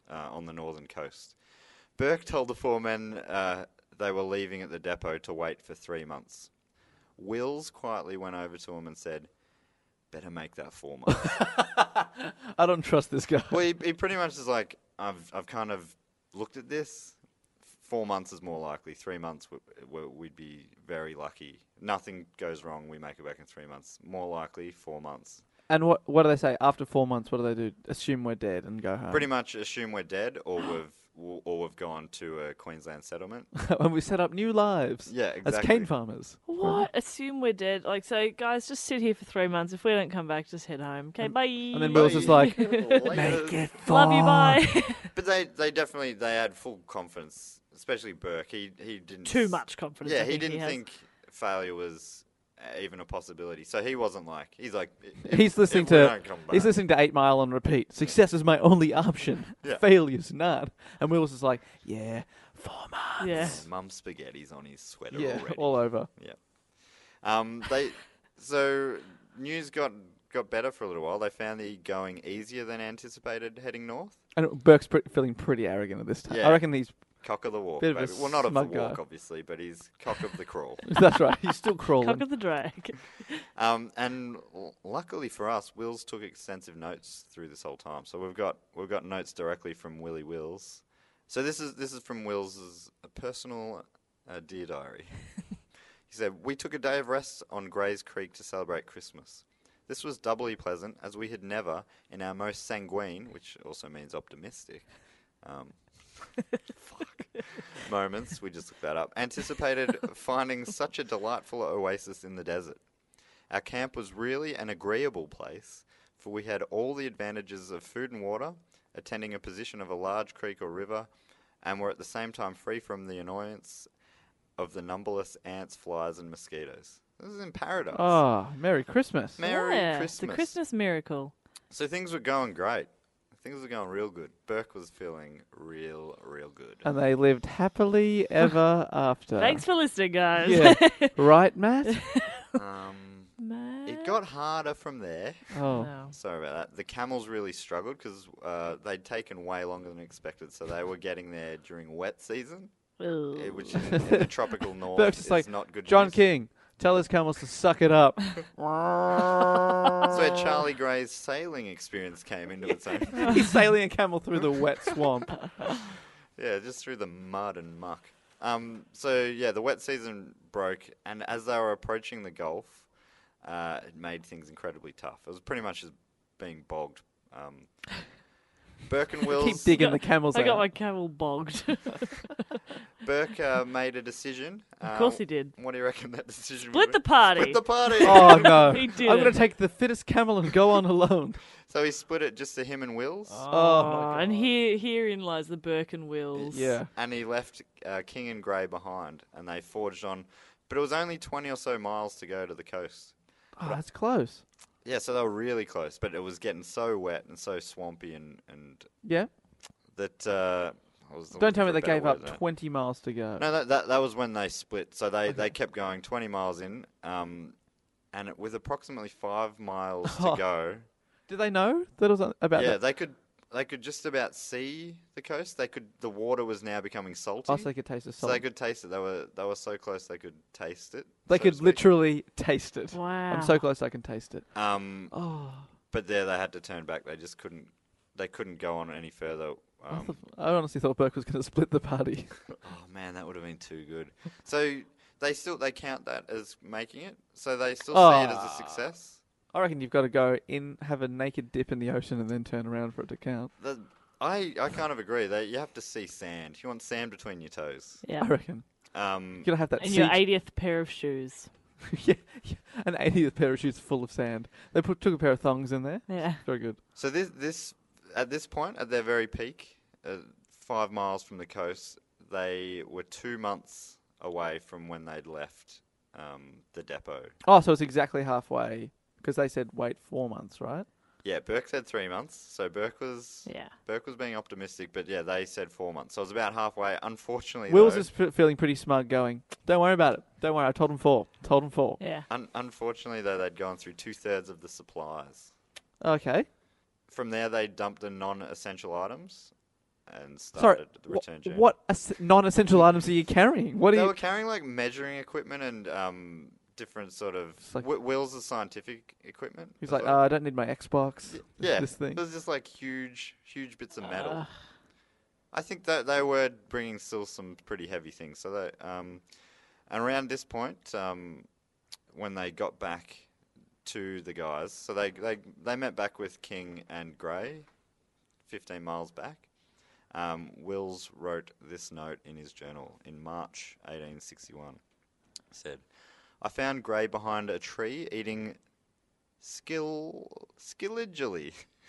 on the northern coast. Burke told the four men they were leaving at the depot to wait for 3 months. Wills quietly went over to him and said, "Better make that 4 months." I don't trust this guy. Well, he pretty much is like, I've kind of looked at this. 4 months is more likely. 3 months we'd be very lucky. Nothing goes wrong. We make it back in 3 months. More likely 4 months. And what do they say? After 4 months, what do they do? Assume we're dead and go home. Pretty much assume we're dead, or we've gone to a Queensland settlement. And we set up new lives. Yeah, As exactly. cane farmers. What? Assume we're dead? Like, so guys, just sit here for 3 months. If we don't come back, just head home. Okay, bye. And then Will's just like, Make it Love you, bye. But they definitely had full confidence, especially Burke. He didn't Too much confidence. Yeah, I he think didn't has. think failure was even a possibility. So he wasn't like, he's like, he's listening if we to don't come back. he's listening to 8 Mile on repeat. Success is my only option. Yeah. Failure's not. And Will's just like, yeah, 4 months. Yeah. Mum spaghetti's on his sweater Yeah, already. all over. Yeah. So news got better for a little while. They found the going easier than anticipated heading north. And Burke's feeling pretty arrogant at this time. Yeah. I reckon he's... Cock of the walk, Bit of a baby. Well, not of the smug walk, guy. obviously, but he's cock of the crawl. That's right. He's still crawling. Cock of the drag. And luckily for us, Wills took extensive notes through this whole time. So we've got notes directly from Willie Wills. So this is from Wills's personal dear diary. He said, "We took a day of rest on Grays Creek to celebrate Christmas. This was doubly pleasant, as we had never, in our most sanguine, which also means optimistic, moments, we just looked that up, anticipated finding such a delightful oasis in the desert. Our camp was really an agreeable place, for we had all the advantages of food and water, attending a position of a large creek or river, and were at the same time free from the annoyance of the numberless ants, flies, and mosquitoes." This is in paradise. Oh, Merry Christmas. Merry Yeah, Christmas. The Christmas miracle. So things were going great. Things were going real good. Burke was feeling real good. And they lived happily ever after. Thanks for listening, guys. Yeah. Right, Matt? Matt? It got harder from there. Oh. No. Sorry about that. The camels really struggled because they'd taken way longer than expected, so they were getting there during wet season, Ugh. which in the tropical north Burke's is just like, not good John news. King, tell his camels to suck it up. That's where Charlie Gray's sailing experience came into its own. He's sailing a camel through the wet swamp. Yeah, just through the mud and muck. The wet season broke, and as they were approaching the Gulf, it made things incredibly tough. It was pretty much as being bogged. Burke and Wills... Keep digging the camels I got out. my camel bogged. Burke made a decision. Of course he did. What do you reckon that decision Split would the be? party. Split the party! Oh, no. He I'm did going it. to take the fittest camel and go on alone. So he split it just to him and Wills, Oh, my God. And herein lies the Burke and Wills. Yeah. and he left King and Grey behind, and they forged on. But it was only 20 or so miles to go to the coast. Oh, that's close. Yeah, so they were really close, but it was getting so wet and so swampy and Yeah. that... Don't tell me they gave up 20 miles to go. No, that was when they split. So they kept going 20 miles in, and with approximately 5 miles to go... Did they know that it was about Yeah, that? they could just about see the coast. The water was now becoming salty. Oh, so they could taste the So salt. they could taste it. They were so close they could taste it. They so could to speak. literally taste it. Wow. I'm so close I can taste it. Oh. But there they had to turn back. They just couldn't. They couldn't go on any further. I honestly thought Burke was going to split the party. Oh man, that would have been too good. So they count that as making it. So they still see it as a success. I reckon you've got to go in, have a naked dip in the ocean, and then turn around for it to count. I kind of agree. You have to see sand. You want sand between your toes. Yeah. I reckon. You're going to have that And sea... your 80th pair of shoes. yeah, an 80th pair of shoes full of sand. They took a pair of thongs in there. Yeah. Very good. So this at this point, at their very peak, 5 miles from the coast, they were 2 months away from when they'd left the depot. Oh, so it's exactly halfway, because they said wait 4 months, right? Yeah, Burke said 3 months, so Burke was Yeah. being optimistic, but yeah, they said 4 months, so it was about halfway. Unfortunately, Wills though, is feeling pretty smug going, don't worry about it. Don't worry, I told him 4. Told him 4. Yeah. unfortunately though, they'd gone through 2/3 of the supplies. Okay. From there, they dumped the non-essential items, and Sorry, started the return journey. what non-essential items are you carrying? What are They you? were carrying like measuring equipment and different sort of like- Will's scientific equipment. He's as like, well. oh, I don't need my Xbox. Yeah, This thing. it was just like huge bits of metal. I think that they were bringing still some pretty heavy things. So they, and around this point, when they got back to the guys, so they met back with King and Gray, 15 miles back. Wills wrote this note in his journal in March 1861. He said, "I found Gray behind a tree eating skilligily."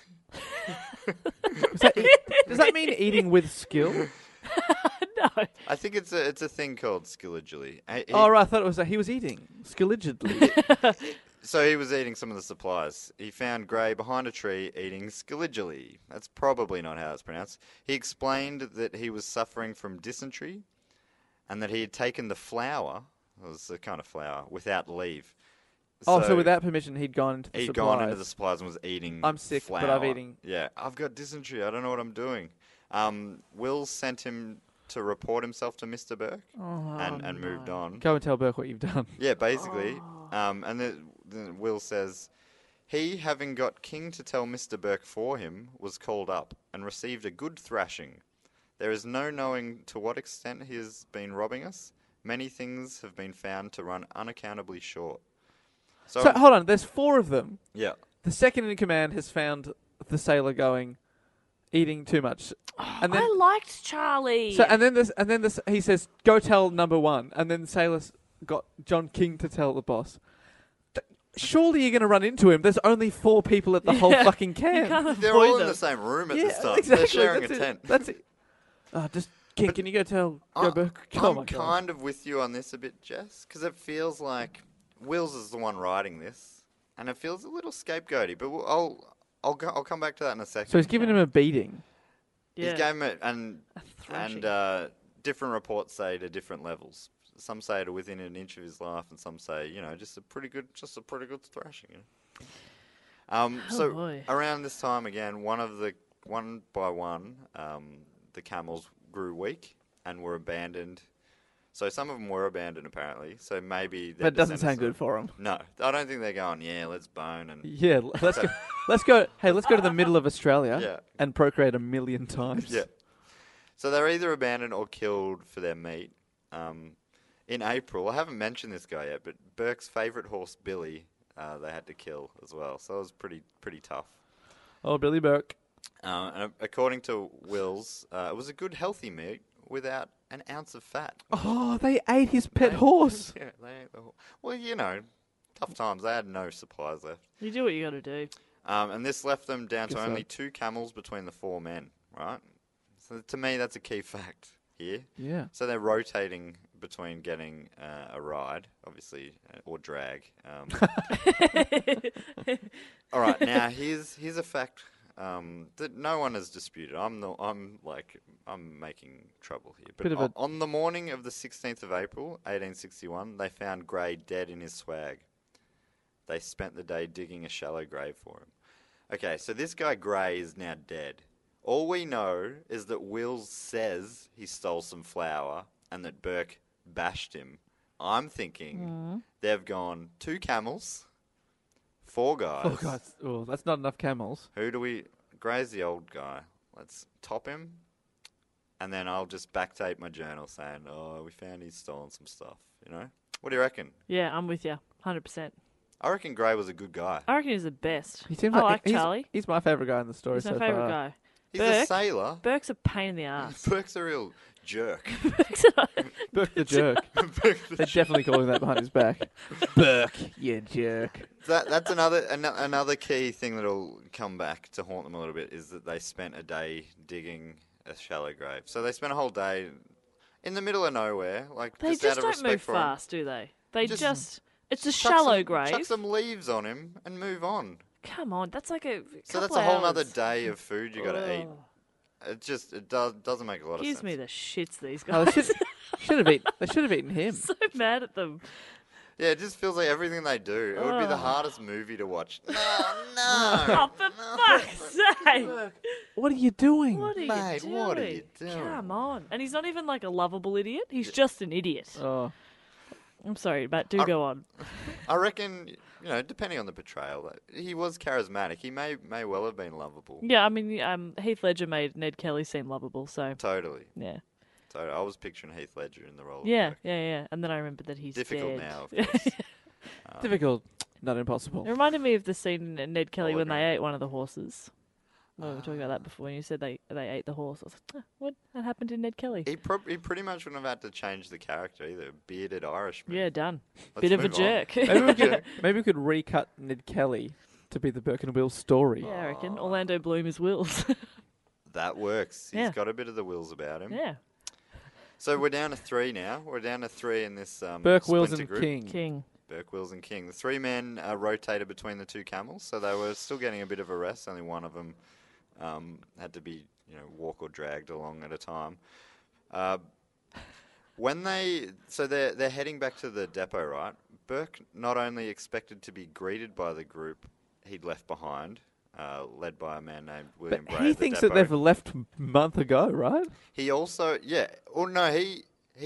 Does that mean eating with skill? No. I think it's a thing called skilligily. Oh, right. I thought it was he was eating skilligidly. So he was eating some of the supplies. He found Gray behind a tree eating skilligily. That's probably not how it's pronounced. He explained that he was suffering from dysentery and that he had taken the flour, it was the kind of flour, without leave. So without permission, he'd gone into the He'd supplies. gone into the supplies and was eating I'm sick, flour. but I'm eating. Yeah, I've got dysentery. I don't know what I'm doing. Will sent him to report himself to Mr. Burke and moved on. Go and tell Burke what you've done. Yeah, basically. And then Will says, he, having got King to tell Mr. Burke for him, was called up and received a good thrashing. There is no knowing to what extent he has been robbing us. Many things have been found to run unaccountably short. So hold on, there's 4 of them. Yeah. The second in command has found the sailor eating too much, and then I liked Charlie. so and then this he says, "Go tell number 1," and then the sailor's got John King to tell the boss. Surely you're going to run into him. There's only 4 people at the whole fucking camp. They're all in the same room at this time. Exactly. They're sharing That's a it. tent. That's it. Just King, can you go tell Burke? Oh my I'm God. kind of with you on this a bit, Jess, because it feels like Wills is the one writing this, and it feels a little scapegoaty. But I'll come back to that in a second. So he's giving him a beating. He's Yeah. gave him it, and thrashing. different reports say to different levels. Some say to within an inch of his life, and some say, just a pretty good thrashing. So boy. around this time again, one by one, the camels grew weak and were abandoned. So some of them were abandoned apparently. So maybe That doesn't sound good for him. No, I don't think they're going. Yeah, let's bone and Yeah, let's go. Let's go. Hey, let's go to the middle of Australia Yeah. and procreate 1,000,000 times. Yeah. So they're either abandoned or killed for their meat. In April, I haven't mentioned this guy yet, but Burke's favourite horse, Billy, they had to kill as well. So it was pretty tough. Oh, Billy Burke. And according to Wills, it was a good, healthy meat without an ounce of fat. Oh, they ate his pet horse. Yeah, they ate the horse. Well, tough times. They had no supplies left. You do what you got to do. And this left them down to Guess only so. 2 camels between the 4 men, right? So to me, that's a key fact here. Yeah. So they're rotating between getting a ride, obviously, or drag. All right, now here's a fact that no one has disputed. I'm making trouble here. But Bit of a- on the morning of the 16th of April, 1861, they found Gray dead in his swag. They spent the day digging a shallow grave for him. Okay, so this guy Gray is now dead. All we know is that Wills says he stole some flour and that Burke bashed him. I'm thinking they've gone 2 camels, 4 guys. Oh, God. Oh, that's not enough camels. Gray's the old guy. Let's top him. And then I'll just backdate my journal saying, we found he's stolen some stuff. What do you reckon? Yeah, I'm with you. 100%. I reckon Gray was a good guy. I reckon he's the best. He seems I like like he's, Charlie. He's my favourite guy in the story He's so my favourite far. guy. He's a Burke? sailor. Burke's a pain in the ass. Burke's a real jerk. Burke the jerk. They're definitely calling that behind his back. Burke, you jerk. That's another key thing that'll come back to haunt them a little bit is that they spent a day digging a shallow grave. So they spent a whole day in the middle of nowhere, like They just out just of don't respect move for him. fast, do they? They Just just... It's a Chuck shallow some- grave. Chuck some leaves on him and move on. Come on, that's like a So that's couple a whole hours. other day of food you got to eat. It doesn't make a lot of Gives sense. me the shits, these Oh, guys. they should have eaten him. So mad at them. Yeah, it just feels like everything they do. It would be the hardest movie to watch. No. Oh, for fuck's sake! What are you doing? What are you Mate, doing? what are you doing? Come on. And he's not even like a lovable idiot. He's just an idiot. Oh. I'm sorry, but do go on. I reckon, depending on the portrayal, he was charismatic. He may well have been lovable. Yeah, I mean, Heath Ledger made Ned Kelly seem lovable, so Totally. yeah. So I was picturing Heath Ledger in the role. of Yeah, Burke. yeah. And then I remembered that he's Difficult dead. now, of course. Difficult, not impossible. It reminded me of the scene in Ned Kelly when they Hologram. ate one of the horses. We were talking about that before, and you said they ate the horse. I was like, what? That happened in Ned Kelly. He pretty much wouldn't have had to change the character either. Bearded Irishman. Yeah, done. Let's Bit of a move on. jerk. Maybe we could recut Ned Kelly to be the Burke and Will story. Yeah, I reckon. Orlando Bloom is Wills. That works. He's Yeah. got a bit of the wills about him. Yeah. So we're down to 3 now. We're down to 3 in this Burke, Wills, splinter and group. King. King. Burke, Wills, and King. The 3 men rotated between the 2 camels, so they were still getting a bit of a rest. Only one of them had to be, walk or dragged along at a time. They're heading back to the depot, right? Burke not only expected to be greeted by the group he'd left behind, led by a man named William But Bray. he at the thinks that depot. they've left a month ago, right? He also, yeah. Or no, he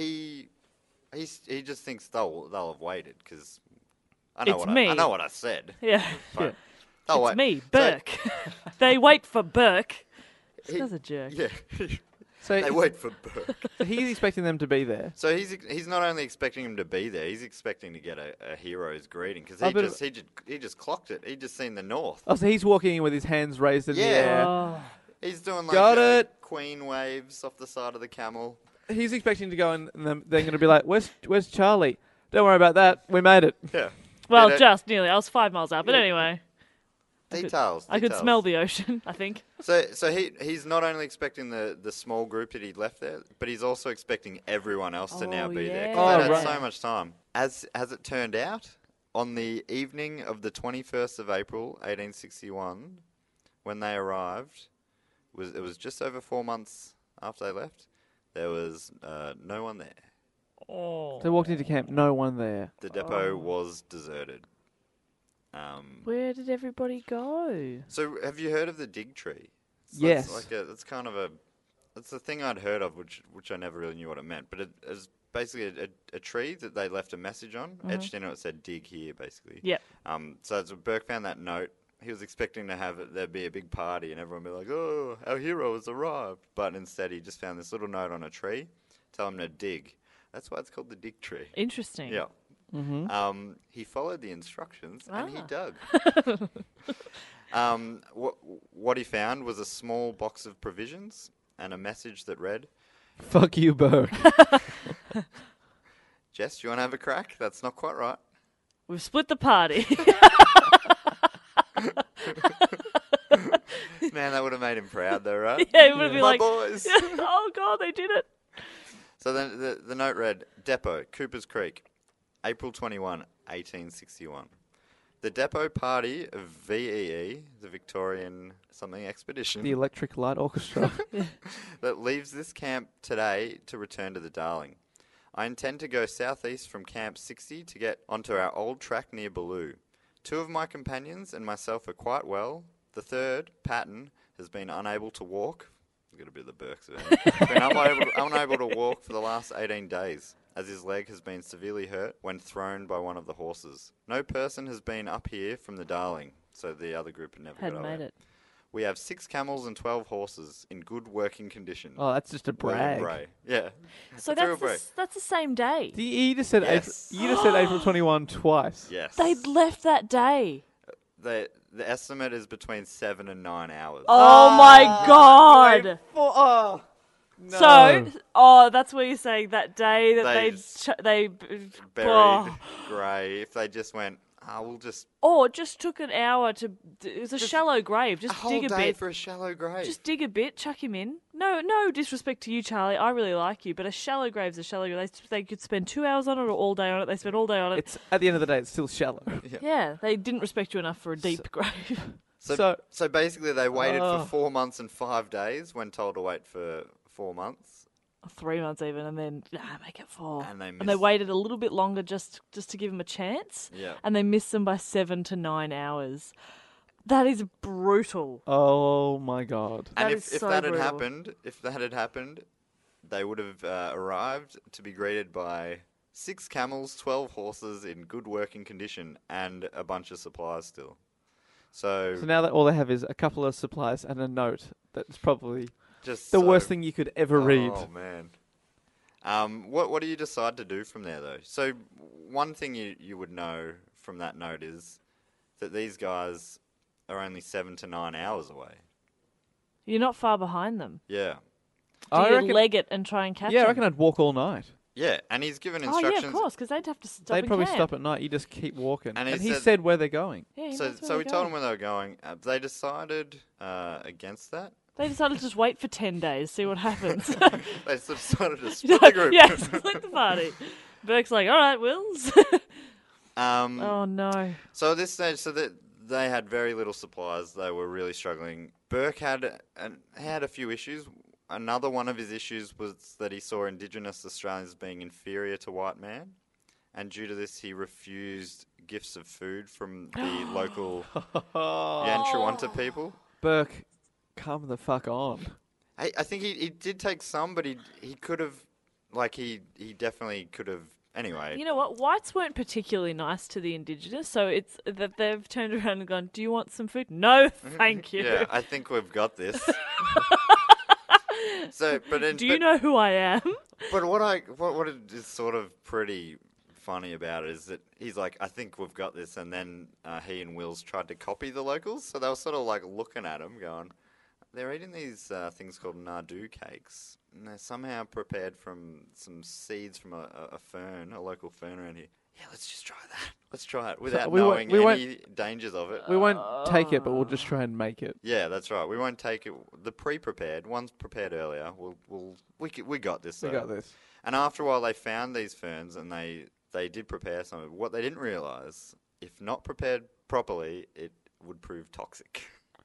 just thinks they'll have waited because I know It's what me. I know what I said. Yeah. But they'll It's wait. me, So- Burke. They wait for Burke. This He- guy's a jerk. Yeah. So They wait for Burke. he's expecting them to be there. So he's not only expecting him to be there, he's expecting to get a hero's greeting because Oh, but he just clocked it. He just seen the north. Oh, so he's walking in with his hands raised in the Yeah. air. Oh. He's doing like Got it. queen waves off the side of the camel. He's expecting to go and they're going to be like, where's Charlie? Don't worry about that. We made it. Yeah. Well, Get it? just nearly. I was 5 miles out, but anyway. Details. I could details. smell the ocean, I think. So he's not only expecting the small group that he'd left there, but he's also expecting everyone else to now Oh, be there. yeah. 'Cause they'd Oh, had right. so much time. As it turned out, on the evening of the 21st of April, 1861, when they arrived, it was just over 4 months after they left. There was no one there. Oh. They walked into camp, no one there. The depot was deserted. Where did everybody go? So have you heard of the dig tree? Yes. It's kind of it's a thing I'd heard of, which I never really knew what it meant. But it is basically a tree that they left a message on, etched in it. It said "dig here," basically. Yep. So as Burke found that note, he was expecting to have there'd be a big party and everyone be like, "Oh, our hero has arrived!" But instead, he just found this little note on a tree, tell him to dig. That's why it's called the dig tree. Interesting. Yeah. He followed the instructions and he dug. What he found was a small box of provisions and a message that read, Fuck you, Burke. "Jess, do you want to have a crack? That's not quite right." We've split the party. Man, that would have made him proud though, right? Yeah, it would be My like, boys. oh, God, they did it. So then the note read, "Depot, Coopers Creek, April 21, 1861. The depot party of VEE, the Victorian something expedition, The Electric Light Orchestra. that leaves this camp today to return to the Darling. I intend to go southeast from Camp 60 to get onto our old track near Baloo. 2 of my companions and myself are quite well. The third, Patton, has been unable to walk." Got a bit of the Burks there. Been unable to walk for the last 18 days, as his leg has been severely hurt when thrown by one of the horses. No person has been up here from the Darling, so the other group had never Hadn't got away. made it. We have 6 camels and 12 horses in good working condition. Oh, that's just a William brag. Bray. Yeah. So It's a real that's brag. that's the same day. You just said Yes. April, you just said April 21 twice. Yes. They'd left that day. The estimate is between 7 and 9 hours. Oh, my God. Oh, no. So, that's where you're saying that day that They they Buried, oh. grey. If they just went, we'll just... Or just took an hour to. It was a shallow grave. A Just whole dig a day bit. for a shallow grave. Just dig a bit, chuck him in. No disrespect to you, Charlie. I really like you, but a shallow grave's a shallow grave. They could spend 2 hours on it or all day on it. They spent all day on it. It's at the end of the day, it's still shallow. Yeah, they didn't respect you enough for a deep grave. So basically they waited Oh. for 4 months and 5 days when told to wait for 4 months. 3 months even, and then make it 4. And they And they waited a little bit longer just to give them a chance. Yeah. And they missed them by 7 to 9 hours. That is brutal. Oh my God. And That if is so that had brutal. happened, they would have arrived to be greeted by 6 camels, 12 horses in good working condition, and a bunch of supplies still. So now that all they have is a couple of supplies and a note that's probably just the worst thing you could ever read. Oh man. What do you decide to do from there though? So one thing you would know from that note is that these guys are only 7 to 9 hours away. You're not far behind them. Yeah. Do I you reckon- leg it and try and catch Yeah, I them? reckon I'd walk all night. Yeah, and he's given Oh, instructions. yeah, of course, because they'd have to stop They'd and probably camp. stop at night. You just keep walking. And And he he said- said where they're going. Yeah, he So, knows where so we they're told going. them where they were going. They decided against that. They decided to just wait for 10 days, see what happens. They sort of decided to split the group. Yeah, split the party. Burke's like, all right, Wills. Oh, no. So at this stage, that they had very little supplies. They were really struggling. Burke had a few issues. Another one of his issues was that he saw Indigenous Australians being inferior to white man, and due to this, he refused gifts of food from the local Yantruwanta people. Burke, come the fuck on. I think he did take some, but he could have, he definitely could have. Anyway, You know what? Whites weren't particularly nice to the Indigenous, so it's that they've turned around and gone, do you want some food? No, thank you. yeah, I think we've got this. Do you know who I am? But what is sort of pretty funny about it is that he's like, I think we've got this, and then he and Wills tried to copy the locals, so they were sort of like looking at him, going, they're eating these things called Nardoo cakes, and they're somehow prepared from some seeds from a fern, a local fern around here. Yeah, let's just try that. Let's try it without we won't- knowing we any dangers of it. We won't take it, but we'll just try and make it. Yeah, that's right. We won't take it. The pre-prepared one's prepared earlier. We got this. We though. got this. And after a while, they found these ferns, and they did prepare some of it. What they didn't realise, if not prepared properly, it would prove toxic.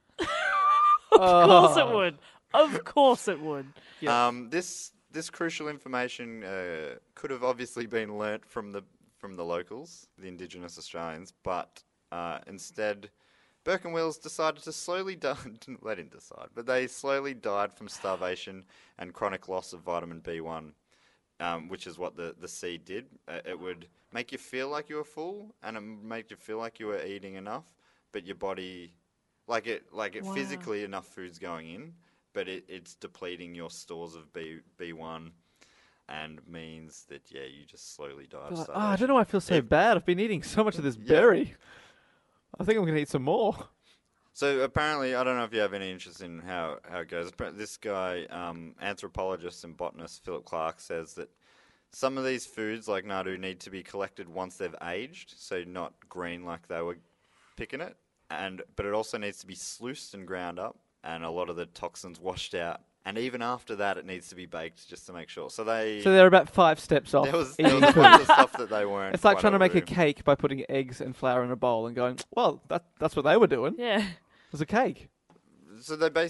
Of course it would. Of course it would. This crucial information could have obviously been learnt from the locals, the Indigenous Australians, but instead, Burke and Wills decided to slowly die. They didn't decide, but they slowly died from starvation and chronic loss of vitamin B1, which is what the seed did. It would make you feel like you were full, and it would make you feel like you were eating enough, but your body, Wow. physically enough food's going in, but it's depleting your stores of B1. And means that, you just slowly die of starvation. I don't know why I feel so bad. I've been eating so much of this berry. I think I'm going to eat some more. So apparently, I don't know if you have any interest in how it goes. But this guy, anthropologist and botanist Philip Clark, says that some of these foods, like Nardoo, need to be collected once they've aged, so not green like they were picking it. But it also needs to be sluiced and ground up, and a lot of the toxins washed out. And even after that, it needs to be baked just to make sure. So they're about 5 steps off. there was eating a food. bunch of stuff that they weren't. It's like quite trying to make a able do. cake by putting eggs and flour in a bowl and going, well, that's what they were doing. Yeah. It was a cake. So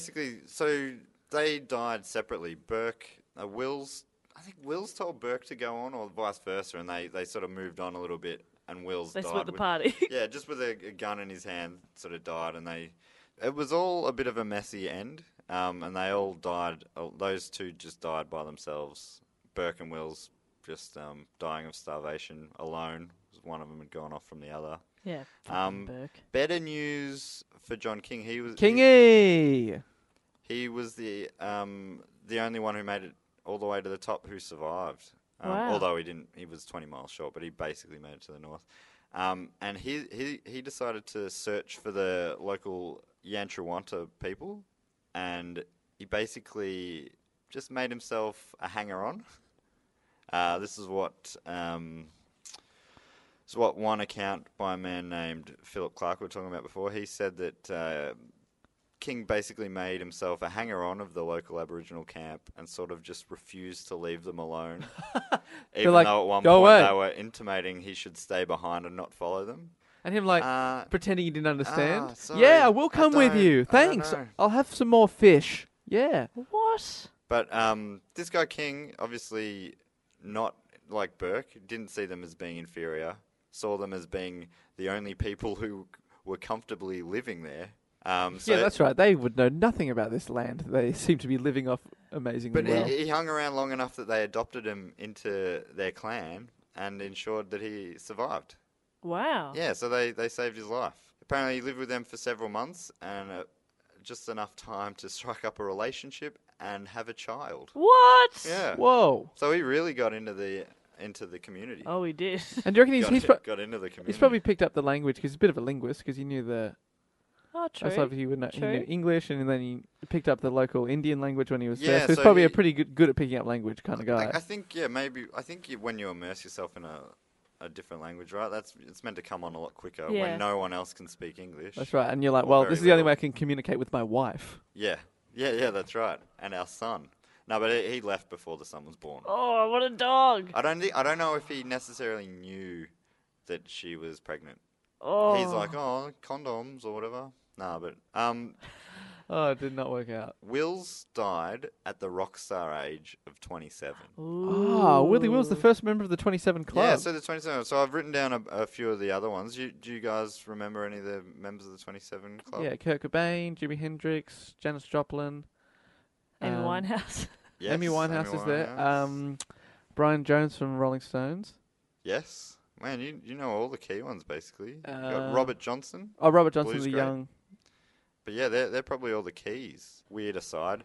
they died separately. Wills told Burke to go on, or vice versa, and they sort of moved on a little bit, and Wills They died. split the party. Yeah, just with a gun in his hand, sort of died, and it was all a bit of a messy end, and they all died. Those two just died by themselves. Burke and Wills just dying of starvation alone. One of them had gone off from the other. Yeah. fucking Burke. Better news for John King. Kingy! He was the only one who made it all the way to the top who survived. Wow. Although he was 20 miles short, but he basically made it to the north. And he decided to search for the local Yantruwanta people, and he basically just made himself a hanger-on. This is what one account by a man named Philip Clark we were talking about before. He said that King basically made himself a hanger-on of the local Aboriginal camp and sort of just refused to leave them alone. Even like, though at one "Go point away." they were intimating he should stay behind and not follow them. And him pretending he didn't understand. sorry, Yeah, I will I come with don't- you. I don't Thanks. know. I'll have some more fish. Yeah. What? But this guy King, obviously not like Burke, didn't see them as being inferior, saw them as being the only people who were comfortably living there. Yeah, that's right. They would know nothing about this land. They seem to be living off amazingly But well. he hung around long enough that they adopted him into their clan and ensured that he survived. Wow. Yeah, so they saved his life. Apparently he lived with them for several months and just enough time to strike up a relationship and have a child. What? Yeah. Whoa. So he really got into the community. Oh, he did. And do you reckon got into the community. he's probably picked up the language because he's a bit of a linguist because he knew the... Oh, true. That's like he would know. He True. knew English, and then he picked up the local Indian language when he was Yeah, there. So he's so probably he- a pretty good at picking up language kind of guy. I think, yeah, maybe. I think when you immerse yourself in a different language, right? It's meant to come on a lot quicker Yeah. when no one else can speak English. That's right. And you're like, Or well, very this is the only little. way I can communicate with my wife. Yeah, that's right. And our son. No, but he left before the son was born. Oh, what a dog. I don't know if he necessarily knew that she was pregnant. Oh. He's like, oh, condoms or whatever. Nah, but Oh, it did not work out. Wills died at the rock star age of 27. Oh, Willie Wills, the first member of the 27 Club. Yeah, so the 27. So I've written down a few of the other ones. Do you guys remember any of the members of the 27 Club? Yeah, Kurt Cobain, Jimi Hendrix, Janis Joplin. Amy um, Winehouse. Yes, Amy Winehouse is there. Winehouse. Brian Jones from Rolling Stones. Yes. Man, you know all the key ones, basically. You got Uh, Robert Johnson. Oh, Robert Johnson, Blues the great. young. But yeah, they're probably all the keys. Weird aside.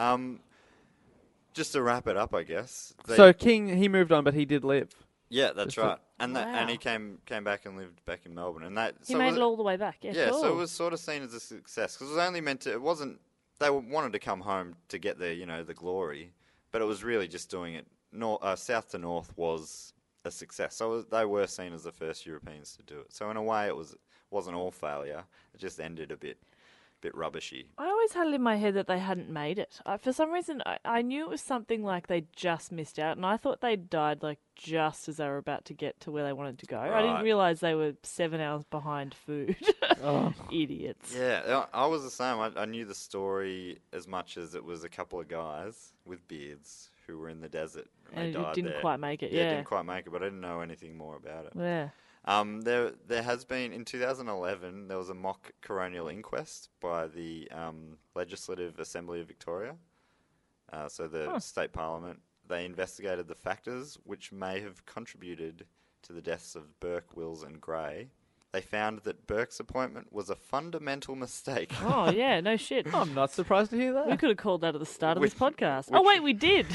Just to wrap it up, I guess. So King, he moved on, but he did live. Yeah, that's Just a- right. And Wow. he came back and lived back in Melbourne, and that He so made was it all the way back. Yeah, Yeah, cool. so it was sort of seen as a success because it was only meant to. It wasn't. They wanted to come home to get the glory, but it was really just doing it. South to north was a success. So they were seen as the first Europeans to do it. So in a way, it wasn't all failure. It just ended a bit rubbishy. I always had it in my head that they hadn't made it. For some reason, I knew it was something like they just missed out, and I thought they died like just as they were about to get to where they wanted to go. I didn't Right. realise they were 7 hours behind food. Idiots. Yeah, I was the same. I knew the story as much as it was a couple of guys with beards who were in the desert and And they it died didn't there. quite make it, Yeah, yeah. didn't quite make it, but I didn't know anything more about it. Yeah. There has been, in 2011, there was a mock coronial inquest by the Legislative Assembly of Victoria, so the state parliament. They investigated the factors which may have contributed to the deaths of Burke, Wills and Gray. They found that Burke's appointment was a fundamental mistake. Oh, yeah, no shit. I'm not surprised to hear that. We could have called that at the start of this Which- podcast. which- Oh, wait, we did.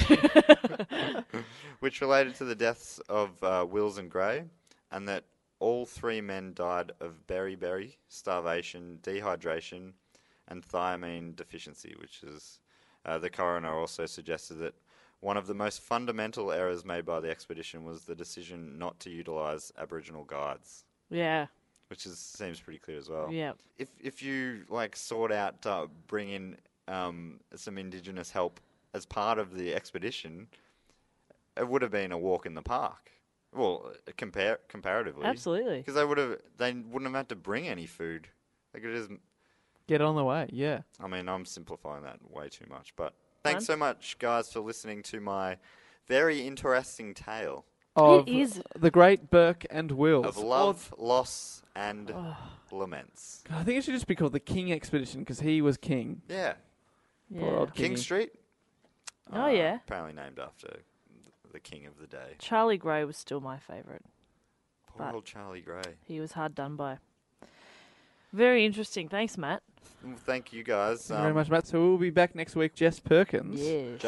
which related to the deaths of Wills and Gray, and that all three men died of beriberi, starvation, dehydration, and thiamine deficiency, which is the coroner also suggested that one of the most fundamental errors made by the expedition was the decision not to utilise Aboriginal guides, Yeah. which seems pretty clear as well. Yeah. If you sort out bring in some Indigenous help as part of the expedition, it would have been a walk in the park. Well, comparatively, Absolutely. because they wouldn't have had to bring any food. They could just. Get on the way, yeah. I mean, I'm simplifying that way too much, but thanks so much, guys, for listening to my very interesting tale Of is. the great Burke and Wills. of love, loss, and laments. God, I think it should just be called the King Expedition because he was king. Yeah, Poor Yeah. old King Kingy. Street. Oh, yeah. Apparently named after the king of the day. Charlie Gray was still my favourite. Poor But- old Charlie Gray. He was hard done by. Very interesting. Thanks, Matt. Well, thank you guys. Thank you very much, Matt. So we'll be back next week. Jess Perkins. Yes.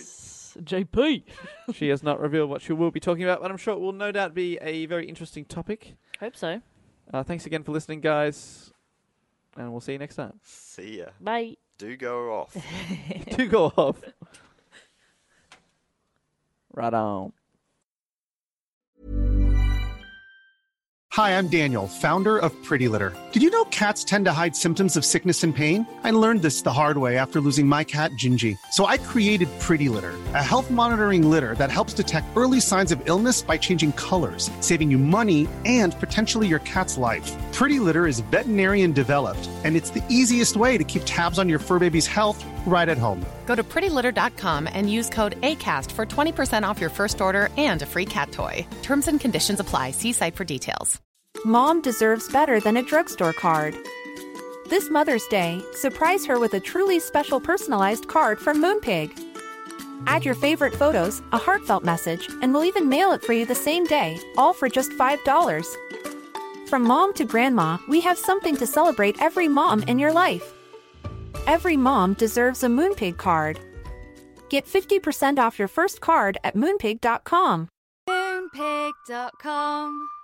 JP. She has not revealed what she will be talking about, but I'm sure it will no doubt be a very interesting topic. Hope so. Thanks again for listening, guys. And we'll see you next time. See ya. Bye. Do go off. To go off. Right on. Hi, I'm Daniel, founder of Pretty Litter. Did you know cats tend to hide symptoms of sickness and pain? I learned this the hard way after losing my cat, Gingy. So I created Pretty Litter, a health monitoring litter that helps detect early signs of illness by changing colors, saving you money and potentially your cat's life. Pretty Litter is veterinarian developed, and it's the easiest way to keep tabs on your fur baby's health right at home. Go to prettylitter.com and use code ACAST for 20% off your first order and a free cat toy. Terms and conditions apply. See site for details. Mom deserves better than a drugstore card. This Mother's Day, surprise her with a truly special personalized card from Moonpig. Add your favorite photos, a heartfelt message, and we'll even mail it for you the same day, all for just $5. From mom to grandma, we have something to celebrate every mom in your life. Every mom deserves a Moonpig card. Get 50% off your first card at moonpig.com. Moonpig.com